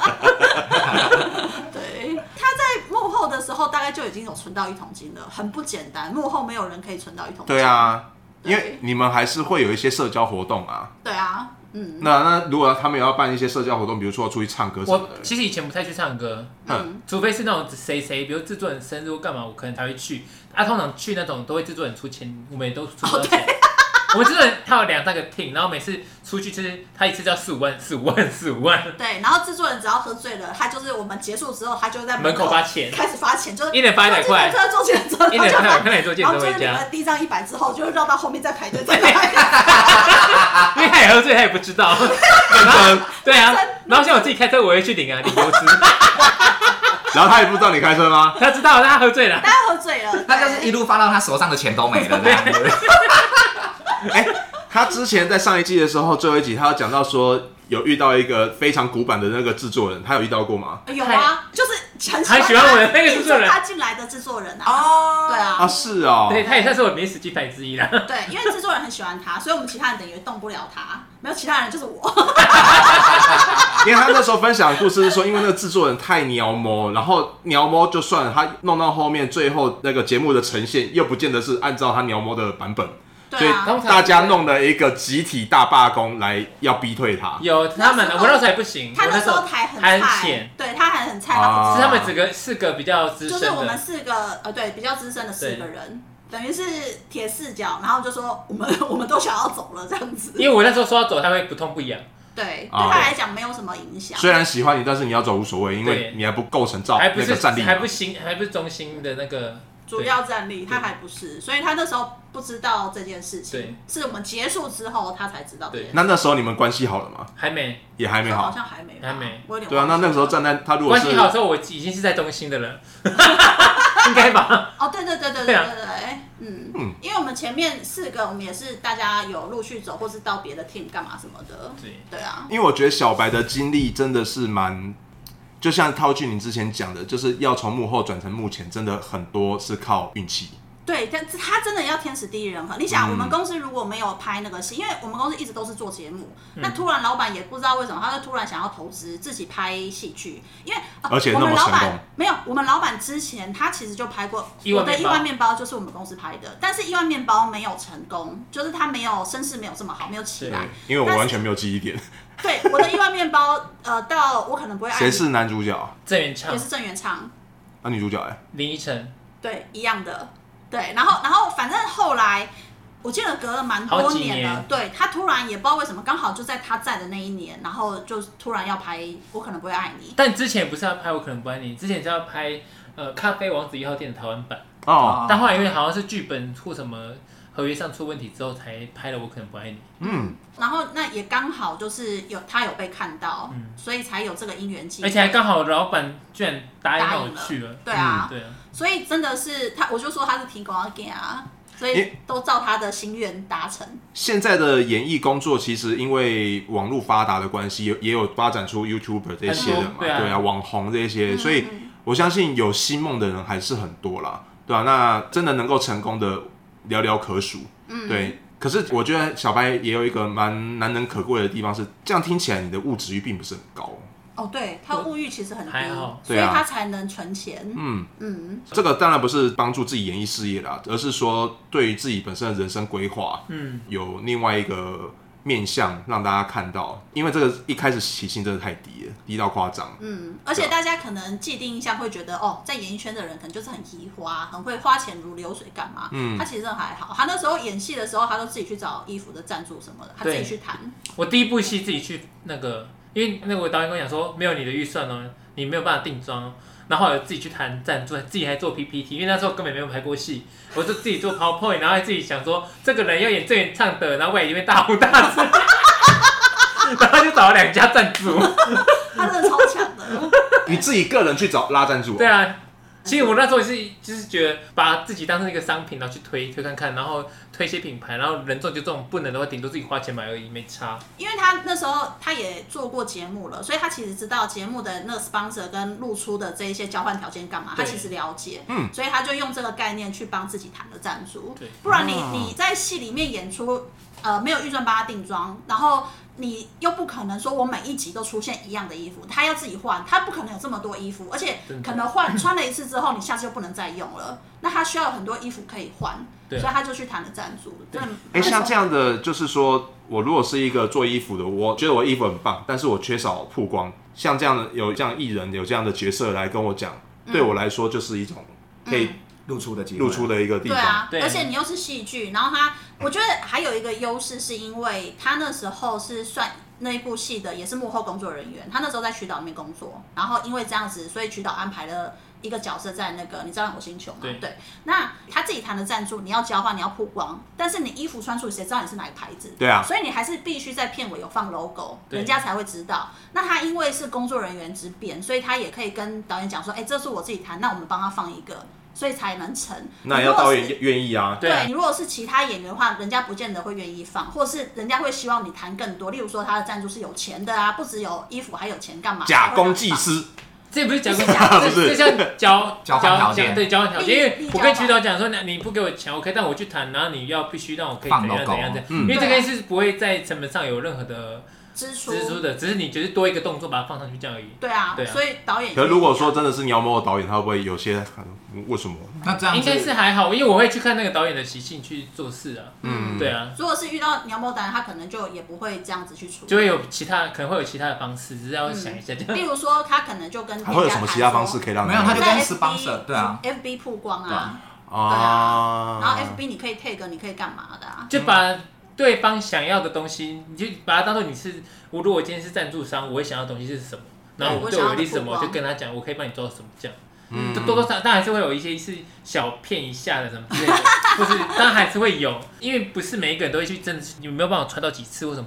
对，他在幕后的时候大概就已经有存到一桶金了，很不简单，幕后没有人可以存到一桶金， 对啊。因为你们还是会有一些社交活动啊。 对啊，嗯。 那那如果他们也要办一些社交活动，比如说出去唱歌什么的。 我其实以前不太去唱歌，嗯，除非是那种谁谁，比如制作人生日或干嘛，我可能才会去。啊，通常去那种都会制作人出钱，我们也都出不到钱。哦我们制作人他有两三个 team， 然后每次出去就是他一次就要四五万、四五万、四五万。 对，然后制作人只要喝醉了，他就是我们结束之后，他就在门口发钱， 开始发钱，就是一人发一百块， 做健身， 一人发一百块做健身回家。然后就是领了第一张一百之后，就绕到后面再排队再来。 因为他也喝醉，他也不知道。对啊，然后像我自己开车，我会去领啊，领油资。 然后他也不知道你开车吗？ 他知道，但他喝醉了。 他喝醉了， 他就是一路发到他手上的钱都没了这样子。 哎，他之前在上一季的时候，最后一集他有讲到说，有遇到一个非常古板的那个制作人，他有遇到过吗？ 有啊，就是很很喜欢我的那个制作人， 他进来的制作人啊。哦，对啊， 啊是哦， 对，他也算是我名实鸡排之一啦。 对，因为制作人很喜欢他，所以我们其他人等于动不了他，没有其他人就是我。 因为他那时候分享的故事是说，因为那个制作人太鸟摸，然后鸟摸就算了，他弄到后面，最后那个节目的呈现又不见得是按照他鸟摸的版本。所以大家弄了一个集体大罢工来要逼退他。 有他们，我那时候还不行， 他那时候还很菜，对他还很菜， 是他们几个四个比较资深的， 就是我们四个呃对比较资深的四个人，等于是铁四角，然后就说我们我们都想要走了这样子。 因为我那时候说要走，他会不痛不痒。 对，对他来讲没有什么影响。 虽然喜欢你，但是你要走无所谓，因为你还不构成照那个战力， 还不新，还不是中心的那个。 主要战力他还不是，所以他那时候不知道这件事情，是我们结束之后他才知道。对， 那那时候你们关系好了吗？ 还没， 也还没好， 好像还没， 还没。 对啊，那那个时候站在他如果是关系好的时候，我已经是在中心的了，应该吧？ 哦，对对对对对对对，嗯嗯，因为我们前面四个，我们也是大家有陆续走，或是到别的 team 干嘛什么的。对对啊， 因为我觉得小白的经历真的是蛮。 就像套句你之前讲的，就是要从幕后转成幕前，真的很多是靠运气。 对，但他真的要天时地利人和。你想，嗯、我们公司如果没有拍那个戏，因为我们公司一直都是做节目，嗯、那突然老板也不知道为什么，他就突然想要投资自己拍戏剧，因为、呃、 而且那么成功。 我们老板没有，我们老板之前他其实就拍过我的亿万面包，就是我们公司拍的，但是亿万面包没有成功，就是他没有声势没有这么好，没有起来。 因为我完全没有记忆点。 对，我的亿万面包，呃，到我可能不会爱你。 谁是男主角？ 郑元畅也是郑元畅。 那、啊、女主角哎？ 林依晨。 对，一样的。对，然后然后反正后来，我记得隔了蛮多年了。年对他突然也不知道为什么，刚好就在他在的那一年，然后就突然要拍《我可能不会爱你》。 但之前不是要拍《我可能不爱你》，之前是要拍呃《咖啡王子一号店》的台湾版。哦。但后来因为好像是剧本出什么合约上出问题之后，才拍了《我可能不爱你》。 嗯。 然后那也刚好就是有他有被看到，嗯、所以才有这个因缘机会。 而且还刚好老板居然答应让我去了。 对啊， 嗯、对啊。 所以真的是他，我就说他是提供给啊，所以都照他的心愿达成。 现在的演艺工作其实因为网络发达的关系，也有发展出 YouTuber 这些人嘛，对 啊, 对啊，网红这些，嗯、所以我相信有星梦的人还是很多啦，对啊，那真的能够成功的寥寥可数，嗯，对。可是我觉得小白也有一个蛮难能可贵的地方是，这样听起来你的物质欲并不是很高。 哦，对，他物欲其实很低， 好所以他才能存钱。 嗯嗯，这个当然不是帮助自己演艺事业啦，而是说对于自己本身的人生规划，嗯，有另外一个面向让大家看到。因为这个一开始起薪真的太低了，低到夸张。 嗯，而且大家可能既定印象会觉得，哦，在演艺圈的人可能就是很移花，很会花钱如流水干嘛？嗯，他其实还好。他那时候演戏的时候，他都自己去找衣服的赞助什么的，他自己去谈。 我第一部戏自己去那个。因为那个导演跟我讲说，没有你的预算哦，你没有办法定妆。然后我自己去谈赞助，自己还做 P P T， 因为那时候根本没有拍过戏，我就自己做 PowerPoint， 然后自己想说这个人要演郑元畅的，然后我也里面大红大紫，然后就找了两家赞助。 他真的超强的。 你自己个人去找拉赞助、哦？ 对啊。其实我那时候也是，就是觉得把自己当成一个商品，然后去推推看看，然后推一些品牌，然后人中就这种不能的话，顶多自己花钱买而已，没差。 因为他那时候他也做过节目了，所以他其实知道节目的那个 sponsor 跟露出的这一些交换条件干嘛，他其实了解。嗯，所以他就用这个概念去帮自己谈了赞助。对，不然你你在戏里面演出，呃，没有预算帮他定妆，然后。你又不可能说我每一集都出现一样的衣服，他要自己换，他不可能有这么多衣服，而且可能换穿了一次之后，你下次就不能再用了。那他需要很多衣服可以换，所以他就去谈了赞助。 哎、欸，像这样的，就是说我如果是一个做衣服的，我觉得我衣服很棒，但是我缺少曝光。像这样的有这样艺人有这样的角色来跟我讲，对我来说就是一种可以。 露出的机会， 露出的一个地方。对啊，对，而且你又是戏剧，然后他，我觉得还有一个优势，是因为他那时候是算那一部戏的，也是幕后工作人员。他那时候在曲导里面工作，然后因为这样子，所以曲导安排了一个角色在那个，你知道火星球吗？对，对。那他自己谈的赞助，你要交换，你要曝光，但是你衣服穿出，谁知道你是哪个牌子？ 对啊。 所以你还是必须在片尾有放 logo， 人家才会知道。那他因为是工作人员之便，所以他也可以跟导演讲说，哎、欸，这是我自己谈，那我们帮他放一个。所以才能成。 那也要导演愿意啊。 对，对你如果是其他演员的话，人家不见得会愿意放，或是人家会希望你谈更多。例如说他的赞助是有钱的啊，不只有衣服，还有钱干嘛？ 假公济私。 这不是假公济私，这像交交换条件， 对交换条件。因为我跟曲导讲说，你不给我钱 ，OK， 但我去谈，然后你要必须让我可以怎样怎样怎样，因为这件事不会在成本上有任何的。 支出支出的，只是你就是多一个动作把它放上去这样而已。 对啊，对啊，所以导演。 可是如果说真的是鸟某的导演，他会不会有些为什么？ 那这样应该是还好，因为我会去看那个导演的习性去做事啊。嗯，对啊。 如果是遇到鸟某导演，他可能就也不会这样子去处理， 就会有其他可能会有其他的方式，只是要想一下。 嗯、例如说，他可能就跟店家还会有什么其他方式可以让没有，他就跟 sponsor 对啊 ，F B 曝光啊，对啊，然后 F B 你可以 tag， 你可以干嘛的啊？ 就把。对方想要的东西，你就把它当做你是我。如果今天是赞助商，我会想要的东西是什么？然后我对我有利什么，我就跟他讲，我可以帮你做到什么这样。嗯，就多多少少，当然还是会有一些是小骗一下的什么之类的，或是当然还是会有，因为不是每一个人都会去真的，你没有办法穿到几次或什么什么什么之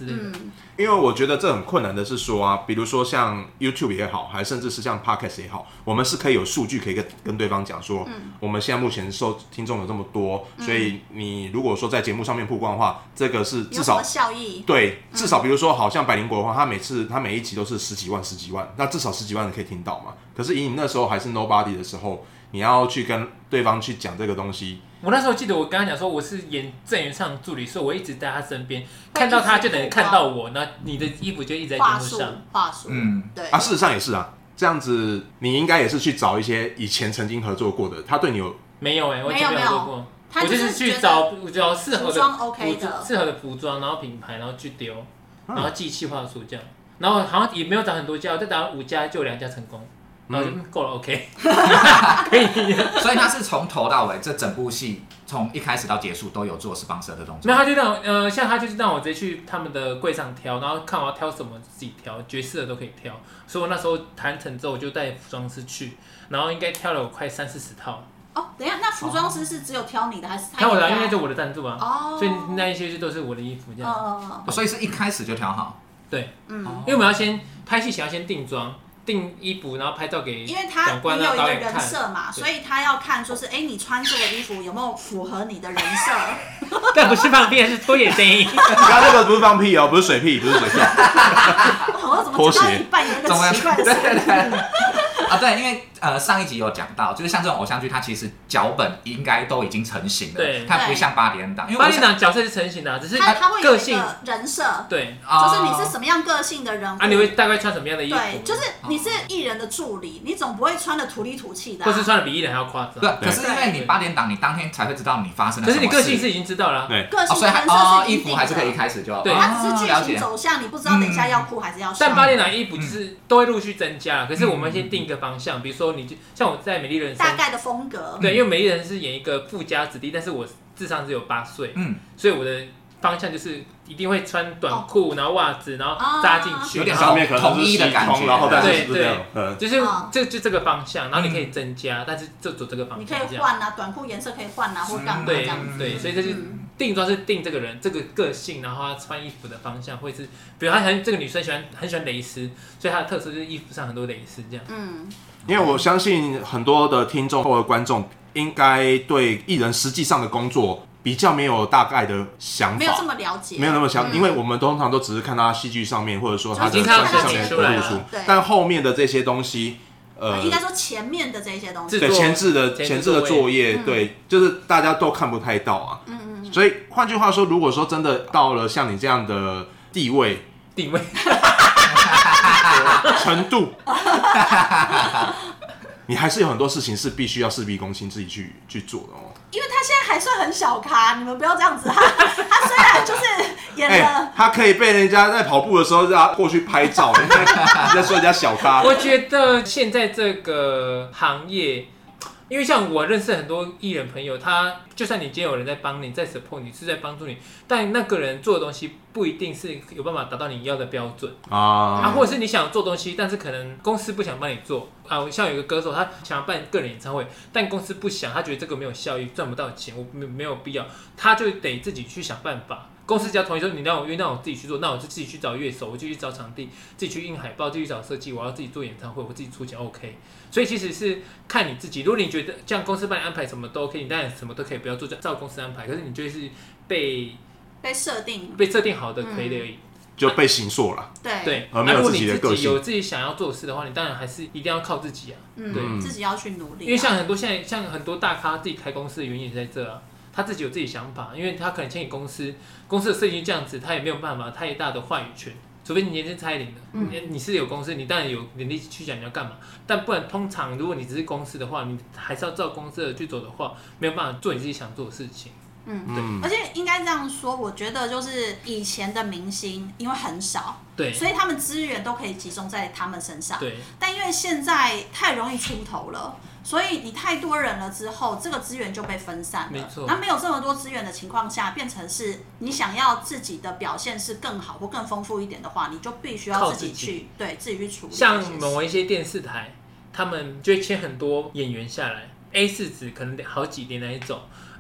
之类的。嗯， 因为我觉得这很困难的是说啊，比如说像 YouTube 也好，还甚至是像 Podcast 也好，我们是可以有数据可以跟跟对方讲说，嗯，我们现在目前收听众有这么多，嗯，所以你如果说在节目上面曝光的话，这个是至少有什么效益？ 对，至少比如说好像百灵果的话，他每次他每一集都是十几万十几万，那至少十几万人可以听到嘛。可是以你那时候还是 nobody 的时候，你要去跟对方去讲这个东西。 我那时候记得我刚刚讲说我是演郑元畅助理，所以我一直在他身边，看到他就等于看到我，那你的衣服就一直在节目上。 话术， 嗯，对啊，事实上也是啊，这样子你应该也是去找一些以前曾经合作过的，他对你有没有哎、欸，我没有没有合作过， 我就是去找找适合的服装 OK 的适合的服装，然后品牌，然后去丢，然后寄企划书这样，然后好像也没有找很多家，我再打五家就有两家成功。然后就够了 ，OK， 可以。 所以他是从头到尾，这整部戏从一开始到结束都有做sponsor的动作。 没有，他就让呃，像他就是让我直接去他们的柜上挑，然后看我要挑什么自己挑，爵士的都可以挑。所以我那时候谈成之后，我就带服装师去，然后应该挑了我快三四十套。 哦，等一下，那服装师是只有挑你的，还是挑我的？因为就我的赞助啊，哦，所以那一些就都是我的衣服这样。 哦，所以是一开始就挑好。 对，嗯，因为我们要先拍戏前要先定妆。订衣服，然后拍照给因为他你有一个人设嘛，所以他要看说是，哎，你穿这个衣服有没有符合你的人设？ 但不是放屁，是拖延声音。 你刚那个不是放屁哦，不是水屁，不是水屁。 我怎么知道你扮演那个奇怪的声音？ 啊，对，因为呃上一集有讲到，就是像这种偶像剧，它其实脚本应该都已经成型了， 对， 它不像八点档，因为八点档角色是成型的，只是它它会有个性人设， 对， 就是你是什么样个性的人啊，你会大概穿什么样的衣服？ 对，就是你是艺人的助理，你总不会穿的土里土气的， 或是穿的比艺人还要夸张。 对，可是因为你八点档，你当天才会知道你发生了什么事， 可是你个性是已经知道了， 对， 个性所以人设是衣服还是可以一开始就， 对，它只是剧情走向，你不知道等一下要哭还是要笑。 但八点档衣服就是都会陆续增加，可是我们先定一个方向，比如说你就像我在美丽人生大概的风格， 对，因为美丽人是演一个富家子弟，但是我智商只有八岁，嗯，所以我的方向就是一定会穿短裤，然后袜子，然后扎进去， 有点上面可能统一的感觉， 然后但对是这样， 对，就是这就这个方向，然后你可以增加，但是就走这个方向， 你可以换啊，短裤颜色可以换啊，或干嘛这样子， 对，所以这是定妆是定这个人这个个性，然后他穿衣服的方向会是，比如他很这个女生喜欢很喜欢蕾丝，所以她的特色就是衣服上很多蕾丝这样，嗯。 因为我相信很多的听众或者观众应该对艺人实际上的工作比较没有大概的想法， 没有这么了解， 没有那么想，嗯、因为我们通常都只是看他戏剧上面，或者说他的专辑上面的露出，但后面的这些东西， 呃，应该说前面的这些东西， 对前置的前置的作业，嗯、对，就是大家都看不太到啊。嗯嗯嗯。所以换句话说，如果说真的到了像你这样的地位， 地位。 程度，你还是有很多事情是必须要事必躬亲自己去去做的哦。 因为他现在还算很小咖，你们不要这样子。他他虽然就是演的、欸， 他可以被人家在跑步的时候让他过去拍照，你在说人家小咖。 我觉得现在这个行业。因为像我认识很多艺人朋友，他就算你今天有人在帮你，在 support 你，是在帮助你，但那个人做的东西不一定是有办法达到你要的标准啊，啊或者是你想做东西，但是可能公司不想帮你做啊。像有一个歌手，他想要办个人演唱会，但公司不想，他觉得这个没有效益，赚不到钱，我没没有必要，他就得自己去想办法。公司只要同意说你让我约，让我自己去做，那我就自己去找乐手，我就去找场地，自己去印海报，自己去找设计，我要自己做演唱会，我自己出钱 OK。所以其实是看你自己，如果你觉得这样公司帮你安排什么都 OK， 你当然什么都可以不要做，照公司安排。可是你就是被被设定被设定好的傀儡而已， 就被形塑了。 对对， 而没有自己的个性。 如果你自己有自己想要做的事的话，你当然还是一定要靠自己啊。 嗯，对，自己要去努力、啊。 因为像很多现在像很多大咖自己开公司的原因也在这啊。他自己有自己想法，因为他可能签给公司，公司的设计这样子，他也没有办法太大的话语权，除非你今天是蔡依林的，嗯、你是有公司，你当然有能力去讲你要干嘛，但不然通常如果你只是公司的话，你还是要照公司的去走的话，没有办法做你自己想做的事情。 嗯，对，而且应该这样说，我觉得就是以前的明星因为很少， 对， 所以他们资源都可以集中在他们身上， 对。 但因为现在太容易出头了，所以你太多人了之后，这个资源就被分散了。 没错。 那没有这么多资源的情况下，变成是你想要自己的表现是更好或更丰富一点的话，你就必须要自己去对自己去处理。 像某一些电视台，他们就会签很多演员下来 ，A 四 纸可能好几年那一种。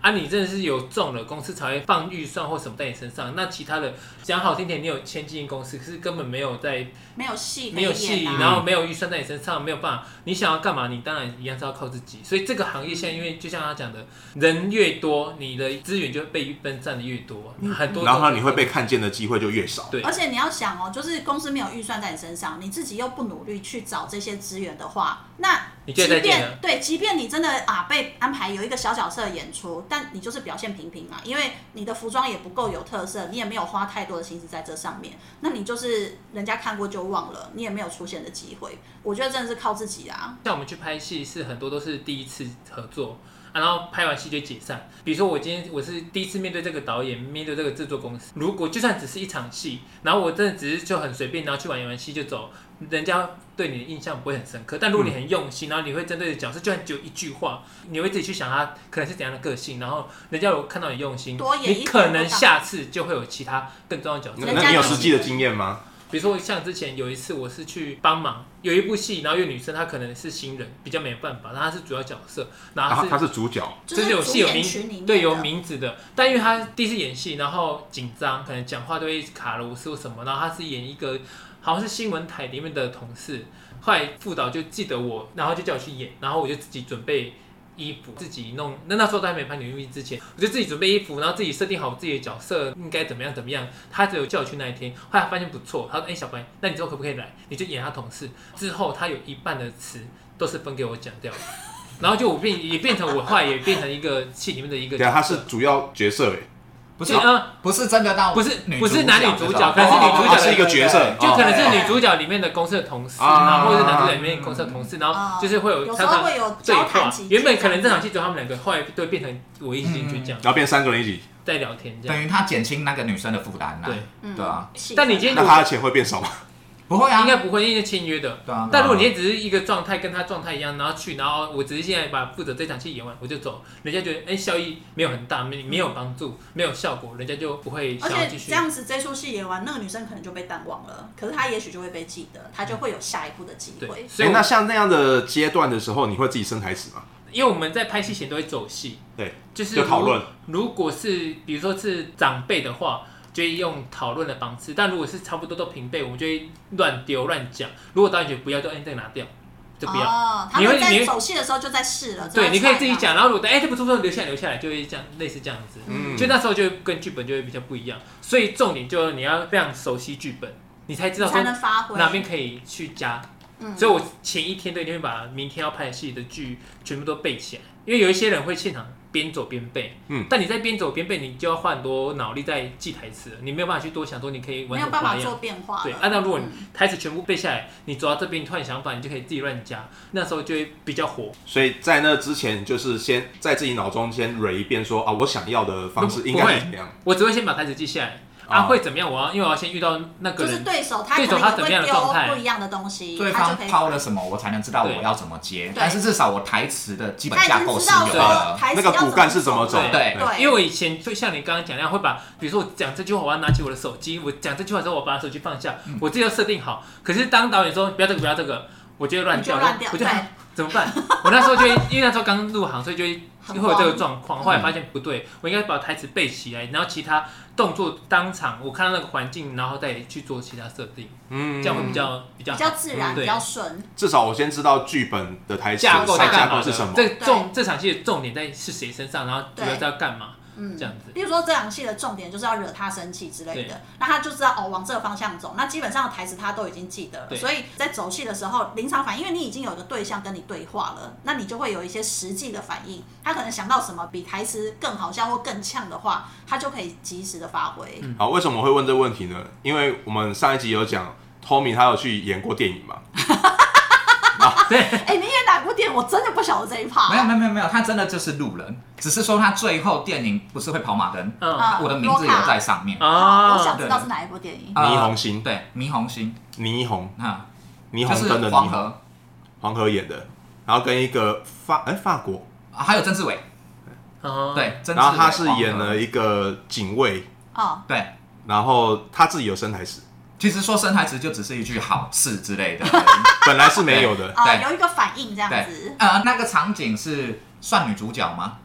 啊，你真的是有中了，公司才会放预算或什么在你身上。那其他的讲好听点，你有签进公司，可是根本没有在没有戏、啊， 没有戏，然后没有预算在你身上，没有办法。你想要干嘛，你当然一样是要靠自己。所以这个行业现在，因为就像他讲的，人越多，你的资源就会被分散的越多，很多。 然后你会被看见的机会就越少。 对，而且你要想哦，就是公司没有预算在你身上，你自己又不努力去找这些资源的话，那你就再见了。 对，即便你真的啊被安排有一个小角色的演出，但你就是表现平平嘛，因为你的服装也不够有特色，你也没有花太多的心思在这上面，那你就是人家看过就忘了，你也没有出现的机会。我觉得真的是靠自己啊。 像我们去拍戏是很多都是第一次合作。啊、然后拍完戏就解散。比如说我今天我是第一次面对这个导演，面对这个制作公司，如果就算只是一场戏，然后我真的只是就很随便，然后去玩完戏就走，人家对你的印象不会很深刻。但如果你很用心，然后你会针对的角色，就算只有一句话，你会自己去想他可能是怎样的个性，然后人家有看到你用心，你可能下次就会有其他更重要的角色。 那你有实际的经验吗？ 比如说像之前有一次我是去帮忙，有一部戏，然后有女生她可能是新人，比较没有办法，然后她是主要角色，然后她是,、啊、她是主角， 就是有戏有名，对，有名字的。但因为她第一次演戏，然后紧张，可能讲话都会卡螺丝或什么，然后她是演一个好像是新闻台里面的同事，后来副导就记得我，然后就叫我去演，然后我就自己准备衣服，自己弄。那那时候都还没拍女一之前，我就自己准备衣服，然后自己设定好自己的角色应该怎么样怎么样。他只有叫我去那一天，后来发现不错，他说：“哎、欸，小白，那你之后可不可以来？你就演他同事。”之后他有一半的词都是分给我讲掉的，然后就我变也变成我后来也变成一个戏里面的一个角色。 对啊，他是主要角色哎。 不是，嗯，不是真的到不是不是男女主角，可能是女主角是一个角色， 就可能是女主角里面的公司的同事，然后或者是男主角里面公司的同事，然后就是会有常常会有对话。原本可能这场戏只有他们两个，后来都会变成我一起进去这样， 然后变三个人一起在聊天，这样等于他减轻那个女生的负担啦。 对， 对啊。 但你今天那他的钱会变少吗？ 不会啊， 应该不会，因为签约的。 对啊。 但如果你只是一个状态跟他状态一样，然后去，然后我只是现在把负责这场戏演完我就走，人家觉得哎、欸、效益没有很大，没没有帮助，没有效果，人家就不会想要继续。 而且这样子这出戏演完，那个女生可能就被淡忘了，可是她也许就会被记得，她就会有下一步的机会。 所以、欸、那像那样的阶段的时候，你会自己生台词吗？ 因为我们在拍戏前都会走戏， 对， 就是就讨论。 如果是比如说是长辈的话，就会用讨论的方式；但如果是差不多都平辈，我们就会乱丢乱讲。如果导演觉得不要，就哎、欸、这个拿掉，就不要。 哦，他们在走戏的时候就在试了。 对，你可以自己讲，然后如果哎、欸、这不错，留下来留下来，就会这样类似这样子。嗯，就那时候就跟剧本就会比较不一样。所以重点就是你要非常熟悉剧本，你才知道说哪边可以去加。嗯，所以我前一天都一定会把明天要拍的戏的剧全部都背起来，因为有一些人会现场边走边背，嗯，但你在边走边背，你就要花很多脑力在记台词了，你没有办法去多想说你可以玩什么花样， 没有办法做变化。 对，按照、啊、如果你台词全部背下来，你走到这边，你突然想法，你就可以自己乱加，那时候就会比较火。 所以在那之前，就是先在自己脑中先蕊一遍说，说啊，我想要的方式应该是怎么样。 我只会先把台词记下来。啊，会怎么样？我要因为我要先遇到那个人， 就是对手，他可能会丢不一样的东西， 对方抛了什么，我才能知道我要怎么接。但是至少我台词的基本架构是有的， 那个骨干是怎么走？ 对， 因为我以前就像你刚刚讲那样，会把比如说我讲这句话，我要拿起我的手机，我讲这句话之后，我把手机放下，我自己要设定好。可是当导演说不要这个，不要这个，我就会乱掉，我就怎么办？我那时候就因为那时候刚入行，所以就会。会有这个状况，后来发现不对，我应该把台词背起来，然后其他动作当场我看到那个环境，然后再去做其他设定，嗯，这样会比较比较比较自然，比较顺。 至少我先知道剧本的台词架构在干嘛是什么， 这重这场戏的重点在是谁身上，然后主要在干嘛。嗯，这样子。 比如说这场戏的重点就是要惹他生气之类的，那他就知道哦往这个方向走。那基本上的台词他都已经记得了，所以在走戏的时候临场反应，因为你已经有一个对象跟你对话了，那你就会有一些实际的反应。他可能想到什么比台词更好笑或更呛的话，他就可以及时的发挥。 嗯、好，为什么我会问这个问题呢？因为我们上一集有讲 Tommy 他有去演过电影嘛。 对，哎、欸，你演哪部电影？我真的不晓得这一趴。 没有没有没有没有，他真的就是路人，只是说他最后电影不是会跑马灯，嗯，我的名字有在上面啊。我想知道是哪一部电影。 霓虹星， 对，霓虹星， 霓虹啊， 霓虹灯的霓虹，黄河演的，然后跟一个法哎、欸、法国、 啊，还有曾志伟，哦，对，曾志伟， 然后他是演了一个警卫， 哦， 对， 然后他自己有生台词。 其实说生台词就只是一句好事之类的， 本来是没有的， 对，有一个反应这样子。 呃，那个场景是算女主角吗？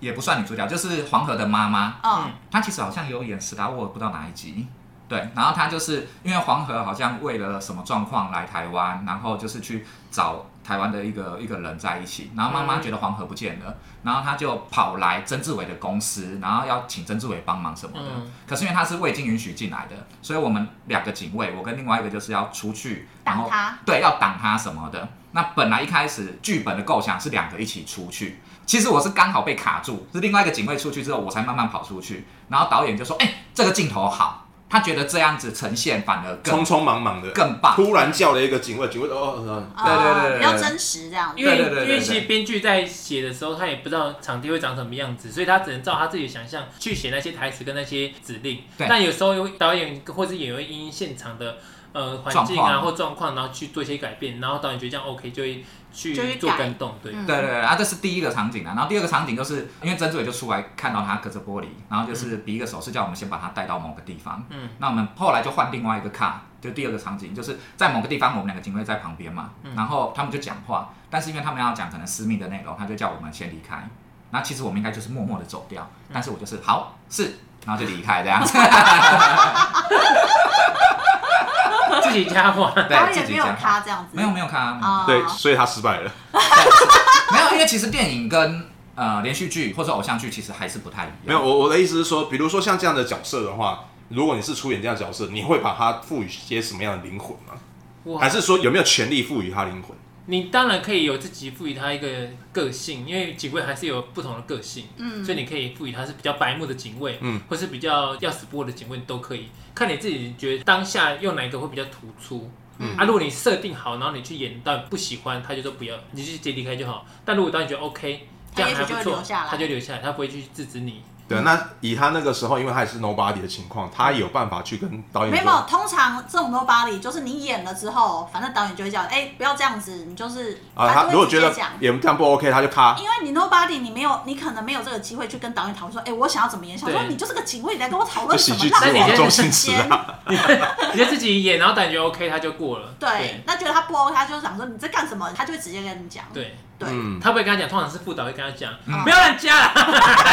也不算女主角，就是黄河的妈妈。嗯，她其实好像有演《史达沃》，不知道哪一集。对，然后她就是因为黄河好像为了什么状况来台湾，然后就是去找台湾的一个一个人在一起，然后妈妈觉得黄河不见了，然后她就跑来曾志伟的公司，然后要请曾志伟帮忙什么的。嗯、可是因为他是未经允许进来的，所以我们两个警卫，我跟另外一个就是要出去挡他， 对，要挡他什么的。那本来一开始剧本的构想是两个一起出去，其实我是刚好被卡住，是另外一个警卫出去之后，我才慢慢跑出去。然后导演就说：“哎、欸，这个镜头好。”他觉得这样子呈现反而更匆匆忙忙的更棒， 突然叫了一个警卫，警卫哦， 哦对对 对, 对，比较真实这样。 因为因为其实编剧在写的时候，他也不知道场地会长什么样子，所以他只能照他自己的想象去写那些台词跟那些指令。但有时候导演或是演员因现场的呃环境啊或状况，然后去做一些改变，然后导演觉得这样 OK 就会。去做跟动，对、 嗯、对对对，啊，这是第一个场景啊，然后第二个场景就是因为曾志伟就出来看到他隔着玻璃，然后就是比一个手势叫我们先把他带到某个地方，嗯，那我们后来就换另外一个卡，就第二个场景就是在某个地方，我们两个警卫在旁边嘛，嗯、然后他们就讲话，但是因为他们要讲可能私密的内容，他就叫我们先离开，那其实我们应该就是默默的走掉，嗯、但是我就是好是，然后就离开这样子。 自己加话， 导演没有卡这样子， 没有没有卡， 哦、对，所以他失败了。 没有，因为其实电影跟呃连续剧或者偶像剧其实还是不太一样。 没有，我我的意思是说，比如说像这样的角色的话，如果你是出演这样的角色，你会把它赋予些什么样的灵魂吗？还是说有没有权利赋予他灵魂？ 你当然可以有自己赋予他一个个性，因为警卫还是有不同的个性，嗯，所以你可以赋予他是比较白目的警卫，嗯，或是比较要死不活的警卫都可以，看你自己觉得当下用哪一个会比较突出，嗯啊，如果你设定好，然后你去演，但不喜欢，他就说不要，你就直接离开就好。但如果导演觉得 OK， 这样还不错，他就留下来，他不会去制止你。 对，那以他那个时候，因为他也是 nobody 的情况，他有办法去跟导演。 没有，通常这种 nobody 就是你演了之后，反正导演就会叫，哎、欸，不要这样子，你就是啊，他如果觉得演这样不 OK， 他就卡。 因为你 nobody， 你没有，你可能没有这个机会去跟导演讨论说，哎、欸，我想要怎么演，想说你就是个警卫，你来跟我讨论什么？ 那你先时间， 你就自己演，然后导演觉得 OK， 他就过了。 对，对那觉得他不 OK， 他就想说你在干什么，他就会直接跟你讲。 对。 对， 嗯、他不会跟他讲，通常是副导会跟他讲，嗯、不要乱加了。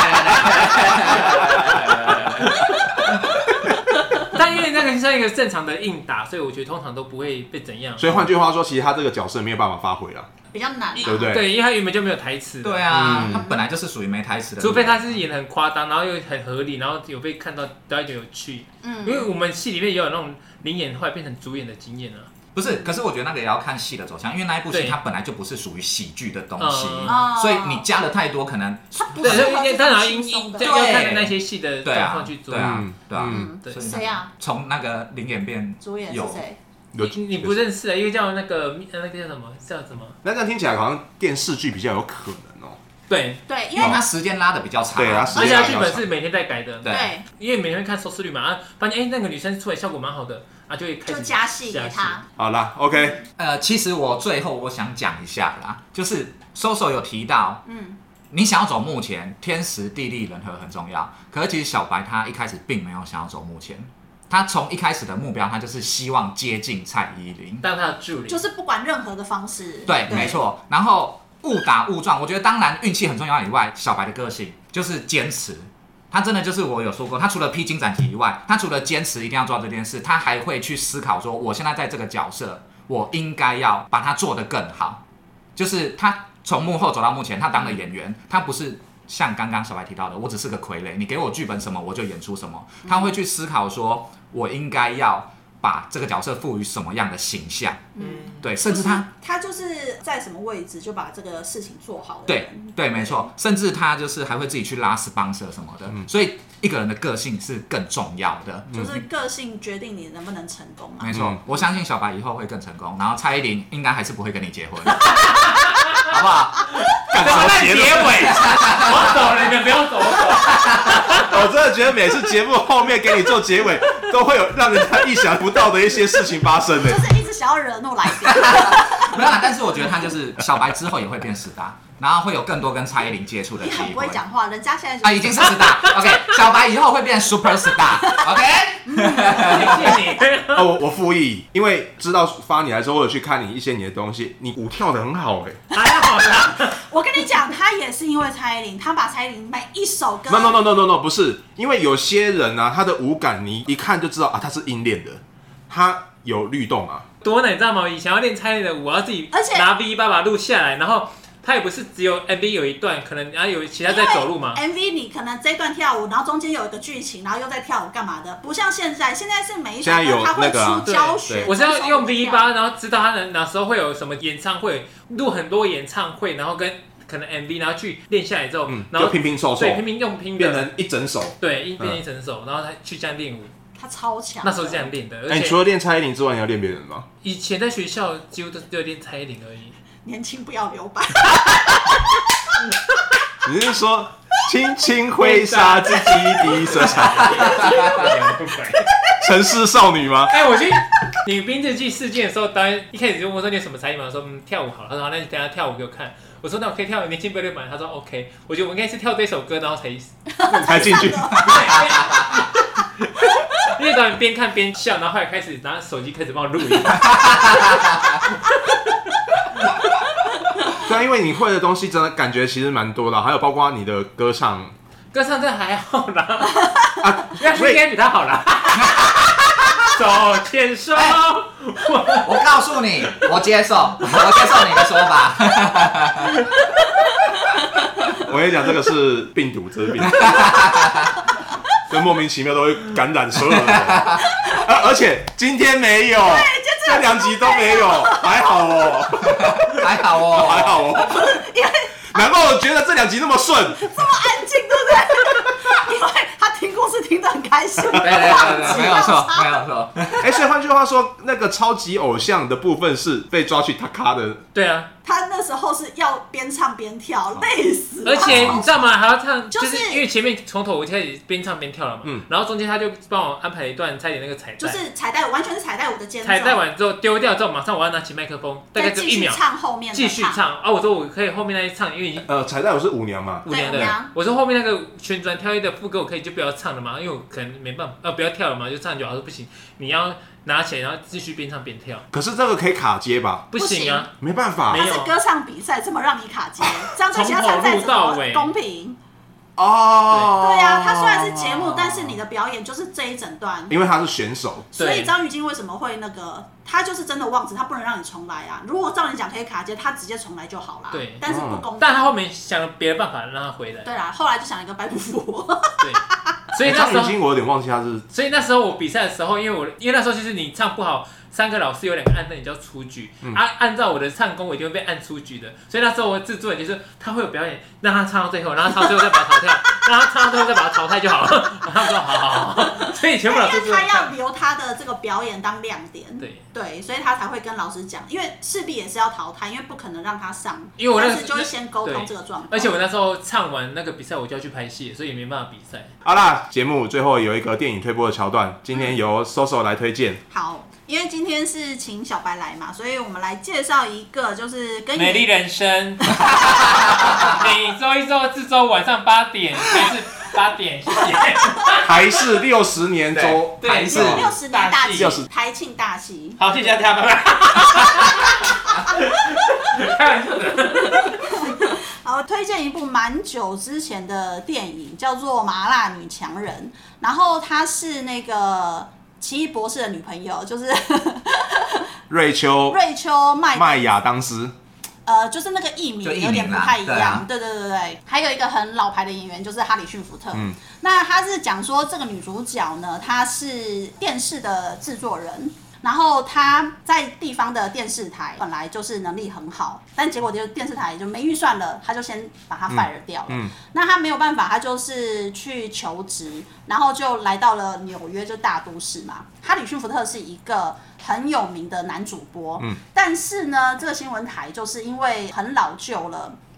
但因为那个像一个正常的硬打，所以我觉得通常都不会被怎样。 所以换句话说，其实他这个角色没有办法发挥了， 比较难、啊， 对不对？ 对，因为他原本就没有台词。 对啊，嗯、他本来就是属于没台词的， 除非他是演得很夸张，然后又很合理，然后有被看到导演有趣。嗯，因为我们戏里面也有那种零演后来变成主演的经验啊。 不是，可是我觉得那个也要看戏的走向，因为那一部戏它本来就不是属于喜剧的东西，嗯、所以你加了太多，可能它不是当然应要看那些戏的状况去做， 对啊，对啊， 嗯，对，谁啊？ 从那个零演变主演是谁？ 有你不认识啊？一个叫那个那个叫什么？叫什么？ 那这样听起来好像电视剧比较有可能哦。 对对， 因为它时间拉的比较长， 对啊， 而且它剧本是每天在改的， 对， 因为每天会看收视率嘛，啊，发现哎那个女生出来效果蛮好的。啊，就会开始就加戏给他。 好啦 ，OK。 呃，其实我最后我想讲一下啦，就是Soso有提到，嗯，你想要走幕前，天时地利人和很重要。可是其实小白他一开始并没有想要走幕前，他从一开始的目标，他就是希望接近蔡依林， 当他的助理， 就是不管任何的方式。 对，对没错。然后误打误撞，我觉得当然运气很重要以外，小白的个性就是坚持。他真的就是我有说过，他除了披荆斩棘以外，他除了坚持一定要做这件事，他还会去思考说，我现在在这个角色，我应该要把它做得更好。就是他从幕后走到幕前，他当了演员，他不是像刚刚小白提到的，我只是个傀儡，你给我剧本什么我就演出什么。他会去思考说，我应该要把这个角色赋予什么样的形象，嗯，对，甚至他他就是在什么位置就把这个事情做好的对对，没错，甚至他就是还会自己去拉sponsor什么的，嗯、所以一个人的个性是更重要的， 就是个性决定你能不能成功嘛。 没错，嗯、我相信小白以后会更成功，然后蔡依林应该还是不会跟你结婚，好不好？ 干什么结尾？ 我走了，你们不要走，我走。 我真的觉得每次节目后面给你做结尾，都会有让人家意想不到的一些事情发生的。 就是一直想要惹怒来宾。 没有啦，但是我觉得他就是小白之后也会变十大。然后会有更多跟蔡依林接触的机会。 你很不会讲话，人家现在就啊已经是 star OK， 小白以后会变 super star OK。 谢谢你。 哦，我我复议，因为知道发你来之后，我有去看你一些你的东西，你舞跳得很好哎、 欸，还好啦。 我跟你讲，他也是因为蔡依林，他把蔡依林每一首歌。 No no no no no no 不是，因为有些人啊，他的舞感你一看就知道啊，他是硬练的，他有律动啊。 多难你知道吗？以前要练蔡依林的舞，我要自己拿 V 八把它录下来，然后。它也不是只有 M V 有一段，可能然后有其他在走路嘛。 M V 你可能这段跳舞，然后中间有一个剧情，然后又在跳舞干嘛的？不像现在，现在是每一首歌它会出教学。 我是要用 V 八，然后知道它哪时候会有什么演唱会，录很多演唱会，然后跟可能 M V， 然后去练下来之后， 嗯、 然后拼拼凑凑， 对，拼拼用拼的， 变成一整首， 对，一变成一整首，然后他去这样练舞。 他超强， 那时候是这样练的。而且、 欸、你除了练蔡依林之外，你要练别人吗？ 以前在学校几乎都只有练蔡依林而已。 年轻不要留白。 你是说轻轻挥洒自己的色彩？城市少女吗？ 哎、欸，我去女兵日记事件的时候，当然一开始就问我说你有什么才艺嘛，我说嗯跳舞好了，他说好，那你等一下跳舞给我看。我说那我可以跳年轻不要留白，他说 OK。我觉得我应该是跳这首歌，然后才才进去。 因为导演边看边笑，然后后来开始拿手机开始帮我录音。 对啊，因为你会的东西真的感觉其实蛮多的，还有包括你的歌唱， 歌唱真的还好啦，啊，要是应该比他好啦。手牵手，欸、 我, 我告诉你，我接受，我接受你的说法。 我跟你讲，这个是病毒，这是病毒，就莫名其妙都会感染所有的人。啊、而且今天没有，这两集都没有，还好哦， 还好哦， 还好哦。难怪我觉得这两集那么顺， 这么安静，对不对？因为他听故事听得很开心。对对对对，没有错，没有错。 哎、欸，所以换句话说，那个超级偶像的部分是被抓去他咖的。 对啊。 他那时候是要边唱边跳，累死了。 而且你知道吗？还要唱，就是、就是、因为前面从头我就开始边唱边跳了嘛。嗯。然后中间他就帮我安排了一段差点那个彩带， 就是彩带舞，完全是彩带舞的间奏。 彩带完之后丢掉之后，马上我要拿起麦克风，大概就一秒。 唱后面。 继续唱啊！我说我可以后面那一唱，因为已经呃彩带舞是舞娘嘛， 舞娘的。我说后面那个旋转跳跃的副歌我可以就不要唱了嘛，因为我可能没办法，呃不要跳了嘛，就唱就好。说不行，你要。拿起来，然后继续边唱边跳。 可是这个可以卡接吧？ 不行啊， 没办法。 它是歌唱比赛，怎么让你卡接？这样对其他参赛者怎么公平？ 哦， 对呀、啊，它虽然是节目，但是你的表演就是这一整段。 因为他是选手， 所以张雨菁为什么会那个？他就是真的忘词，他不能让你重来啊！如果照你讲可以卡接，他直接重来就好啦。 对， 但是不公平。 但他后面想了别的办法让他回来。 对啦，后来就想一个白不复活。 对。所以那时候， 张雨菁我有点忘记他是。 所以那时候我比赛的时候，因为我因为那时候就是你唱不好，三个老师有两个按灯，你就要出局。嗯、啊，按照我的唱功，我一定会被按出局的。所以那时候我制作人就是他会有表演，让他唱到最后，然后唱到最后再把他淘汰，让他唱到最后再把他淘汰就好了。他们说好好好，所以全部老师因为他要留他的这个表演当亮点。 对对，所以他才会跟老师讲，因为势必也是要淘汰，因为不可能让他上。 因为我那时就会先沟通这个状况。 而且我那时候唱完那个比赛，我就要去拍戏，所以也没办法比赛。 好啦，节目最后有一个电影推播的桥段，今天由 Soso 来推荐。 好，因为今天是请小白来嘛，所以我们来介绍一个就是跟美丽人生，每周一周至周晚上八点还是八点，谢谢。 还是六十年周， 还是六十年大戏，台庆大戏。 好，谢谢大家，拜拜。开玩笑的。 好，推荐一部蛮久之前的电影，叫做《麻辣女强人》，然后她是那个奇异博士的女朋友，就是瑞秋， 瑞秋麦麦亚当斯。 呃，就是那个艺名有点不太一样，对对对对。还有一个很老牌的演员，就是哈里逊福特。嗯，那他是讲说这个女主角呢，她是电视的制作人。然后他在地方的电视台本来就是能力很好，但结果就电视台就没预算了，他就先把他 fire 掉了。嗯嗯、那他没有办法，他就是去求职，然后就来到了纽约，就大都市嘛。哈里逊福特是一个很有名的男主播，嗯、但是呢，这个新闻台就是因为很老旧了。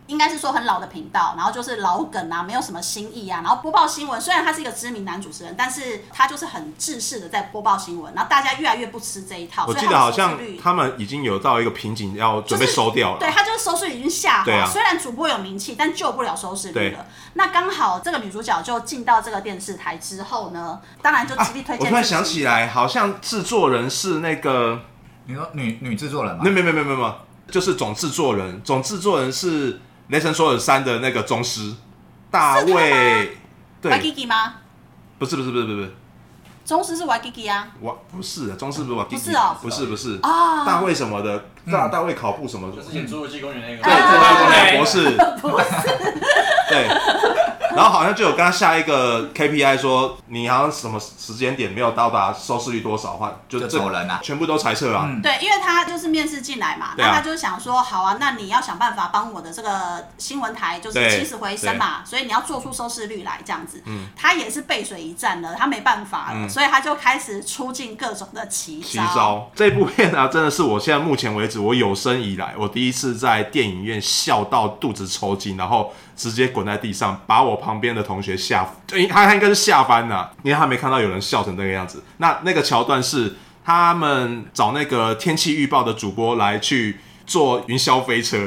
应该是说很老的频道，然后就是老梗啊，没有什么新意啊，然后播报新闻。虽然他是一个知名男主持人，但是他就是很制式的在播报新闻，然后大家越来越不吃这一套。 我记得好像他们已经有到一个瓶颈，要准备收掉了。 就是、对，他就是收视率已经下滑、啊。虽然主播有名气，但救不了收视率了。那刚好这个女主角就进到这个电视台之后呢，当然就极力推荐、啊。 我突然想起来，好像制作人是那个， 你说女女制作人吗？ 没有没有没有没有，就是总制作人，总制作人是。雷神索尔三的那个宗师大卫， 对 ，Waikiki 吗？ 不是不是不是不是， 宗师是 Waikiki 啊？ 哇，不是，宗师不是 Waikiki， 不是哦， 不是不是啊，大卫什么的，大大卫考布什么， 就是演侏罗纪公园那个， 对对对，博士， 不是， 对。然后好像就有跟他下一个 K P I 说，你好像什么时间点没有到达收视率多少话， 就走人啊， 全部都裁撤啊。 嗯、对，因为他就是面试进来嘛，啊、那他就想说，好啊，那你要想办法帮我的这个新闻台就是起死回生嘛，所以你要做出收视率来这样子。嗯，他也是背水一战了，他没办法了，嗯、所以他就开始出尽各种的奇招。 奇招，这部片啊，真的是我现在目前为止我有生以来我第一次在电影院笑到肚子抽筋，然后直接滚在地上，把我旁边的同学吓，他他应该是吓翻了，因为他没看到有人笑成这个样子。那那个桥段是他们找那个天气预报的主播来去坐云霄飞车，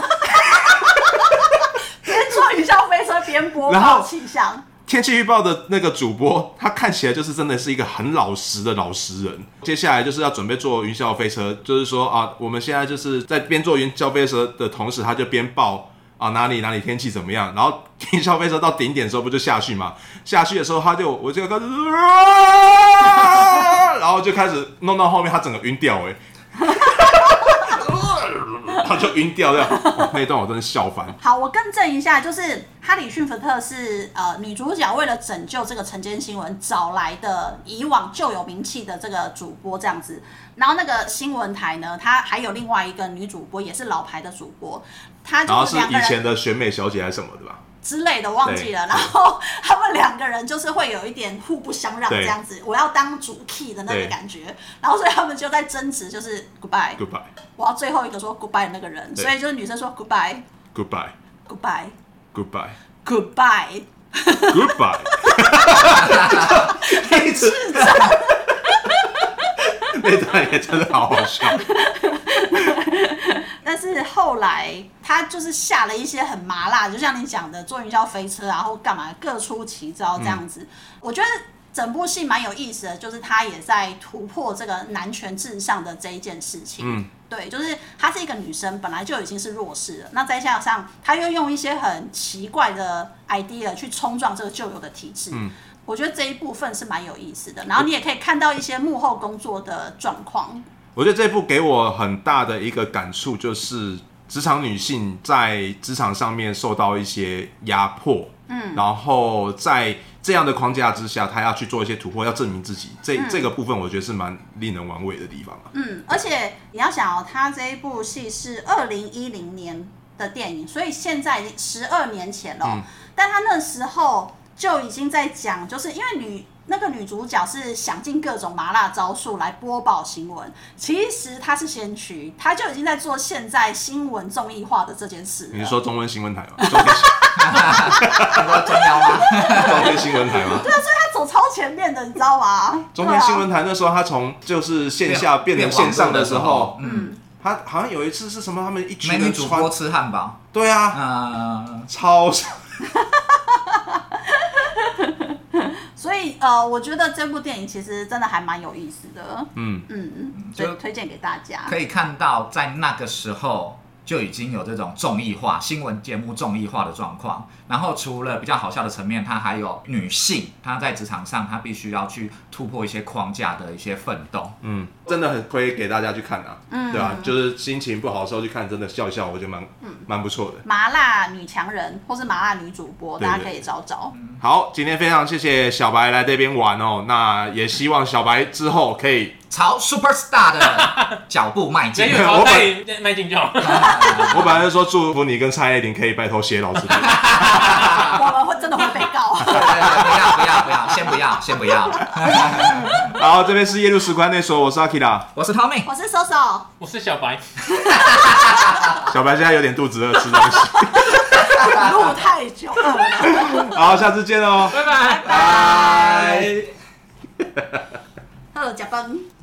边坐云霄飞车边播报气象。 天气预报的那个主播，他看起来就是真的是一个很老实的老实人。接下来就是要准备坐云霄飞车，就是说啊，我们现在就是在边坐云霄飞车的同时，他就边报。啊，哪里哪里天气怎么样？然后云霄飞车到顶点的时候不就下去吗？下去的时候他就我就开始，然后就开始弄到后面，他整个晕掉哎、欸，他就晕掉这样、哦。那一段我真的笑翻。 好，我更正一下，就是哈里逊福特是呃女主角为了拯救这个晨间新闻找来的以往就有名气的这个主播这样子。然后那个新闻台呢，它还有另外一个女主播，也是老牌的主播，她就是两个人， 然后是以前的选美小姐还是什么的吧之类的，忘记了。然后他们两个人就是会有一点互不相让这样子，我要当主 key 的那个感觉。然后所以他们就在争执，就是 goodbye goodbye， 我要最后一个说 goodbye 的那个人，所以就是女生说 goodbye goodbye goodbye goodbye goodbye goodbye， 一直那段也真的好好笑。 但是后来他就是下了一些很麻辣，就像你讲的坐云霄飞车啊，或干嘛各出奇招这样子。嗯、我觉得整部戏蛮有意思的，就是他也在突破这个男权至上的这一件事情。嗯，对，就是她是一个女生，本来就已经是弱势了，那再加上她又用一些很奇怪的 idea 去冲撞这个旧有的体制。嗯，我觉得这一部分是蛮有意思的，然后你也可以看到一些幕后工作的状况。 我觉得这部给我很大的一个感触，就是职场女性在职场上面受到一些压迫，嗯，然后在这样的框架之下，她要去做一些突破，要证明自己。这、嗯、这个部分，我觉得是蛮令人玩味的地方、啊、 嗯，而且你要想哦，她这一部戏是二零一零年的电影，所以现在已经十二年前了、哦嗯，但她那时候就已经在讲，就是因为女。那个女主角是想尽各种麻辣招数来播报新闻，其实她是先驱，她就已经在做现在新闻综艺化的这件事了。 你是说中文新闻台吗？中天中央吗？ 中天新闻台吗？ 对啊，所以她走超前面的，你知道吗？ 中天新闻台那时候，她从就是线下变成线上的时候，嗯，她好像有一次是什么，他们一群人主播吃汉堡， 对啊，嗯，超。 所以呃，我觉得这部电影其实真的还蛮有意思的，嗯嗯，所以推荐给大家。 可以看到，在那个时候就已经有这种综艺化、新闻节目综艺化的状况。然后除了比较好笑的层面，它还有女性，她在职场上，她必须要去突破一些框架的一些奋斗。 嗯，真的很推给大家去看啊，嗯，对吧、啊？就是心情不好的时候去看，真的笑一笑，我觉得蛮蛮、嗯、不错的。 麻辣女强人或是麻辣女主播，大家可以找找。 好，今天非常谢谢小白来这边玩哦，那也希望小白之后可以朝 super star 的脚步迈进。 我本迈进就好。 我本来就说祝福你跟蔡依林可以拜托写老师。 我们会真的会被告。 对对对，不要不要不要，先不要先不要。 好，这边是夜路时光内所，我是阿 Kira， 我是 Tommy， 我是 Soso， 我是小白。 小白现在有点肚子饿，吃东西。 录太久了。 好，下次见喽， 拜拜拜。 好，加班。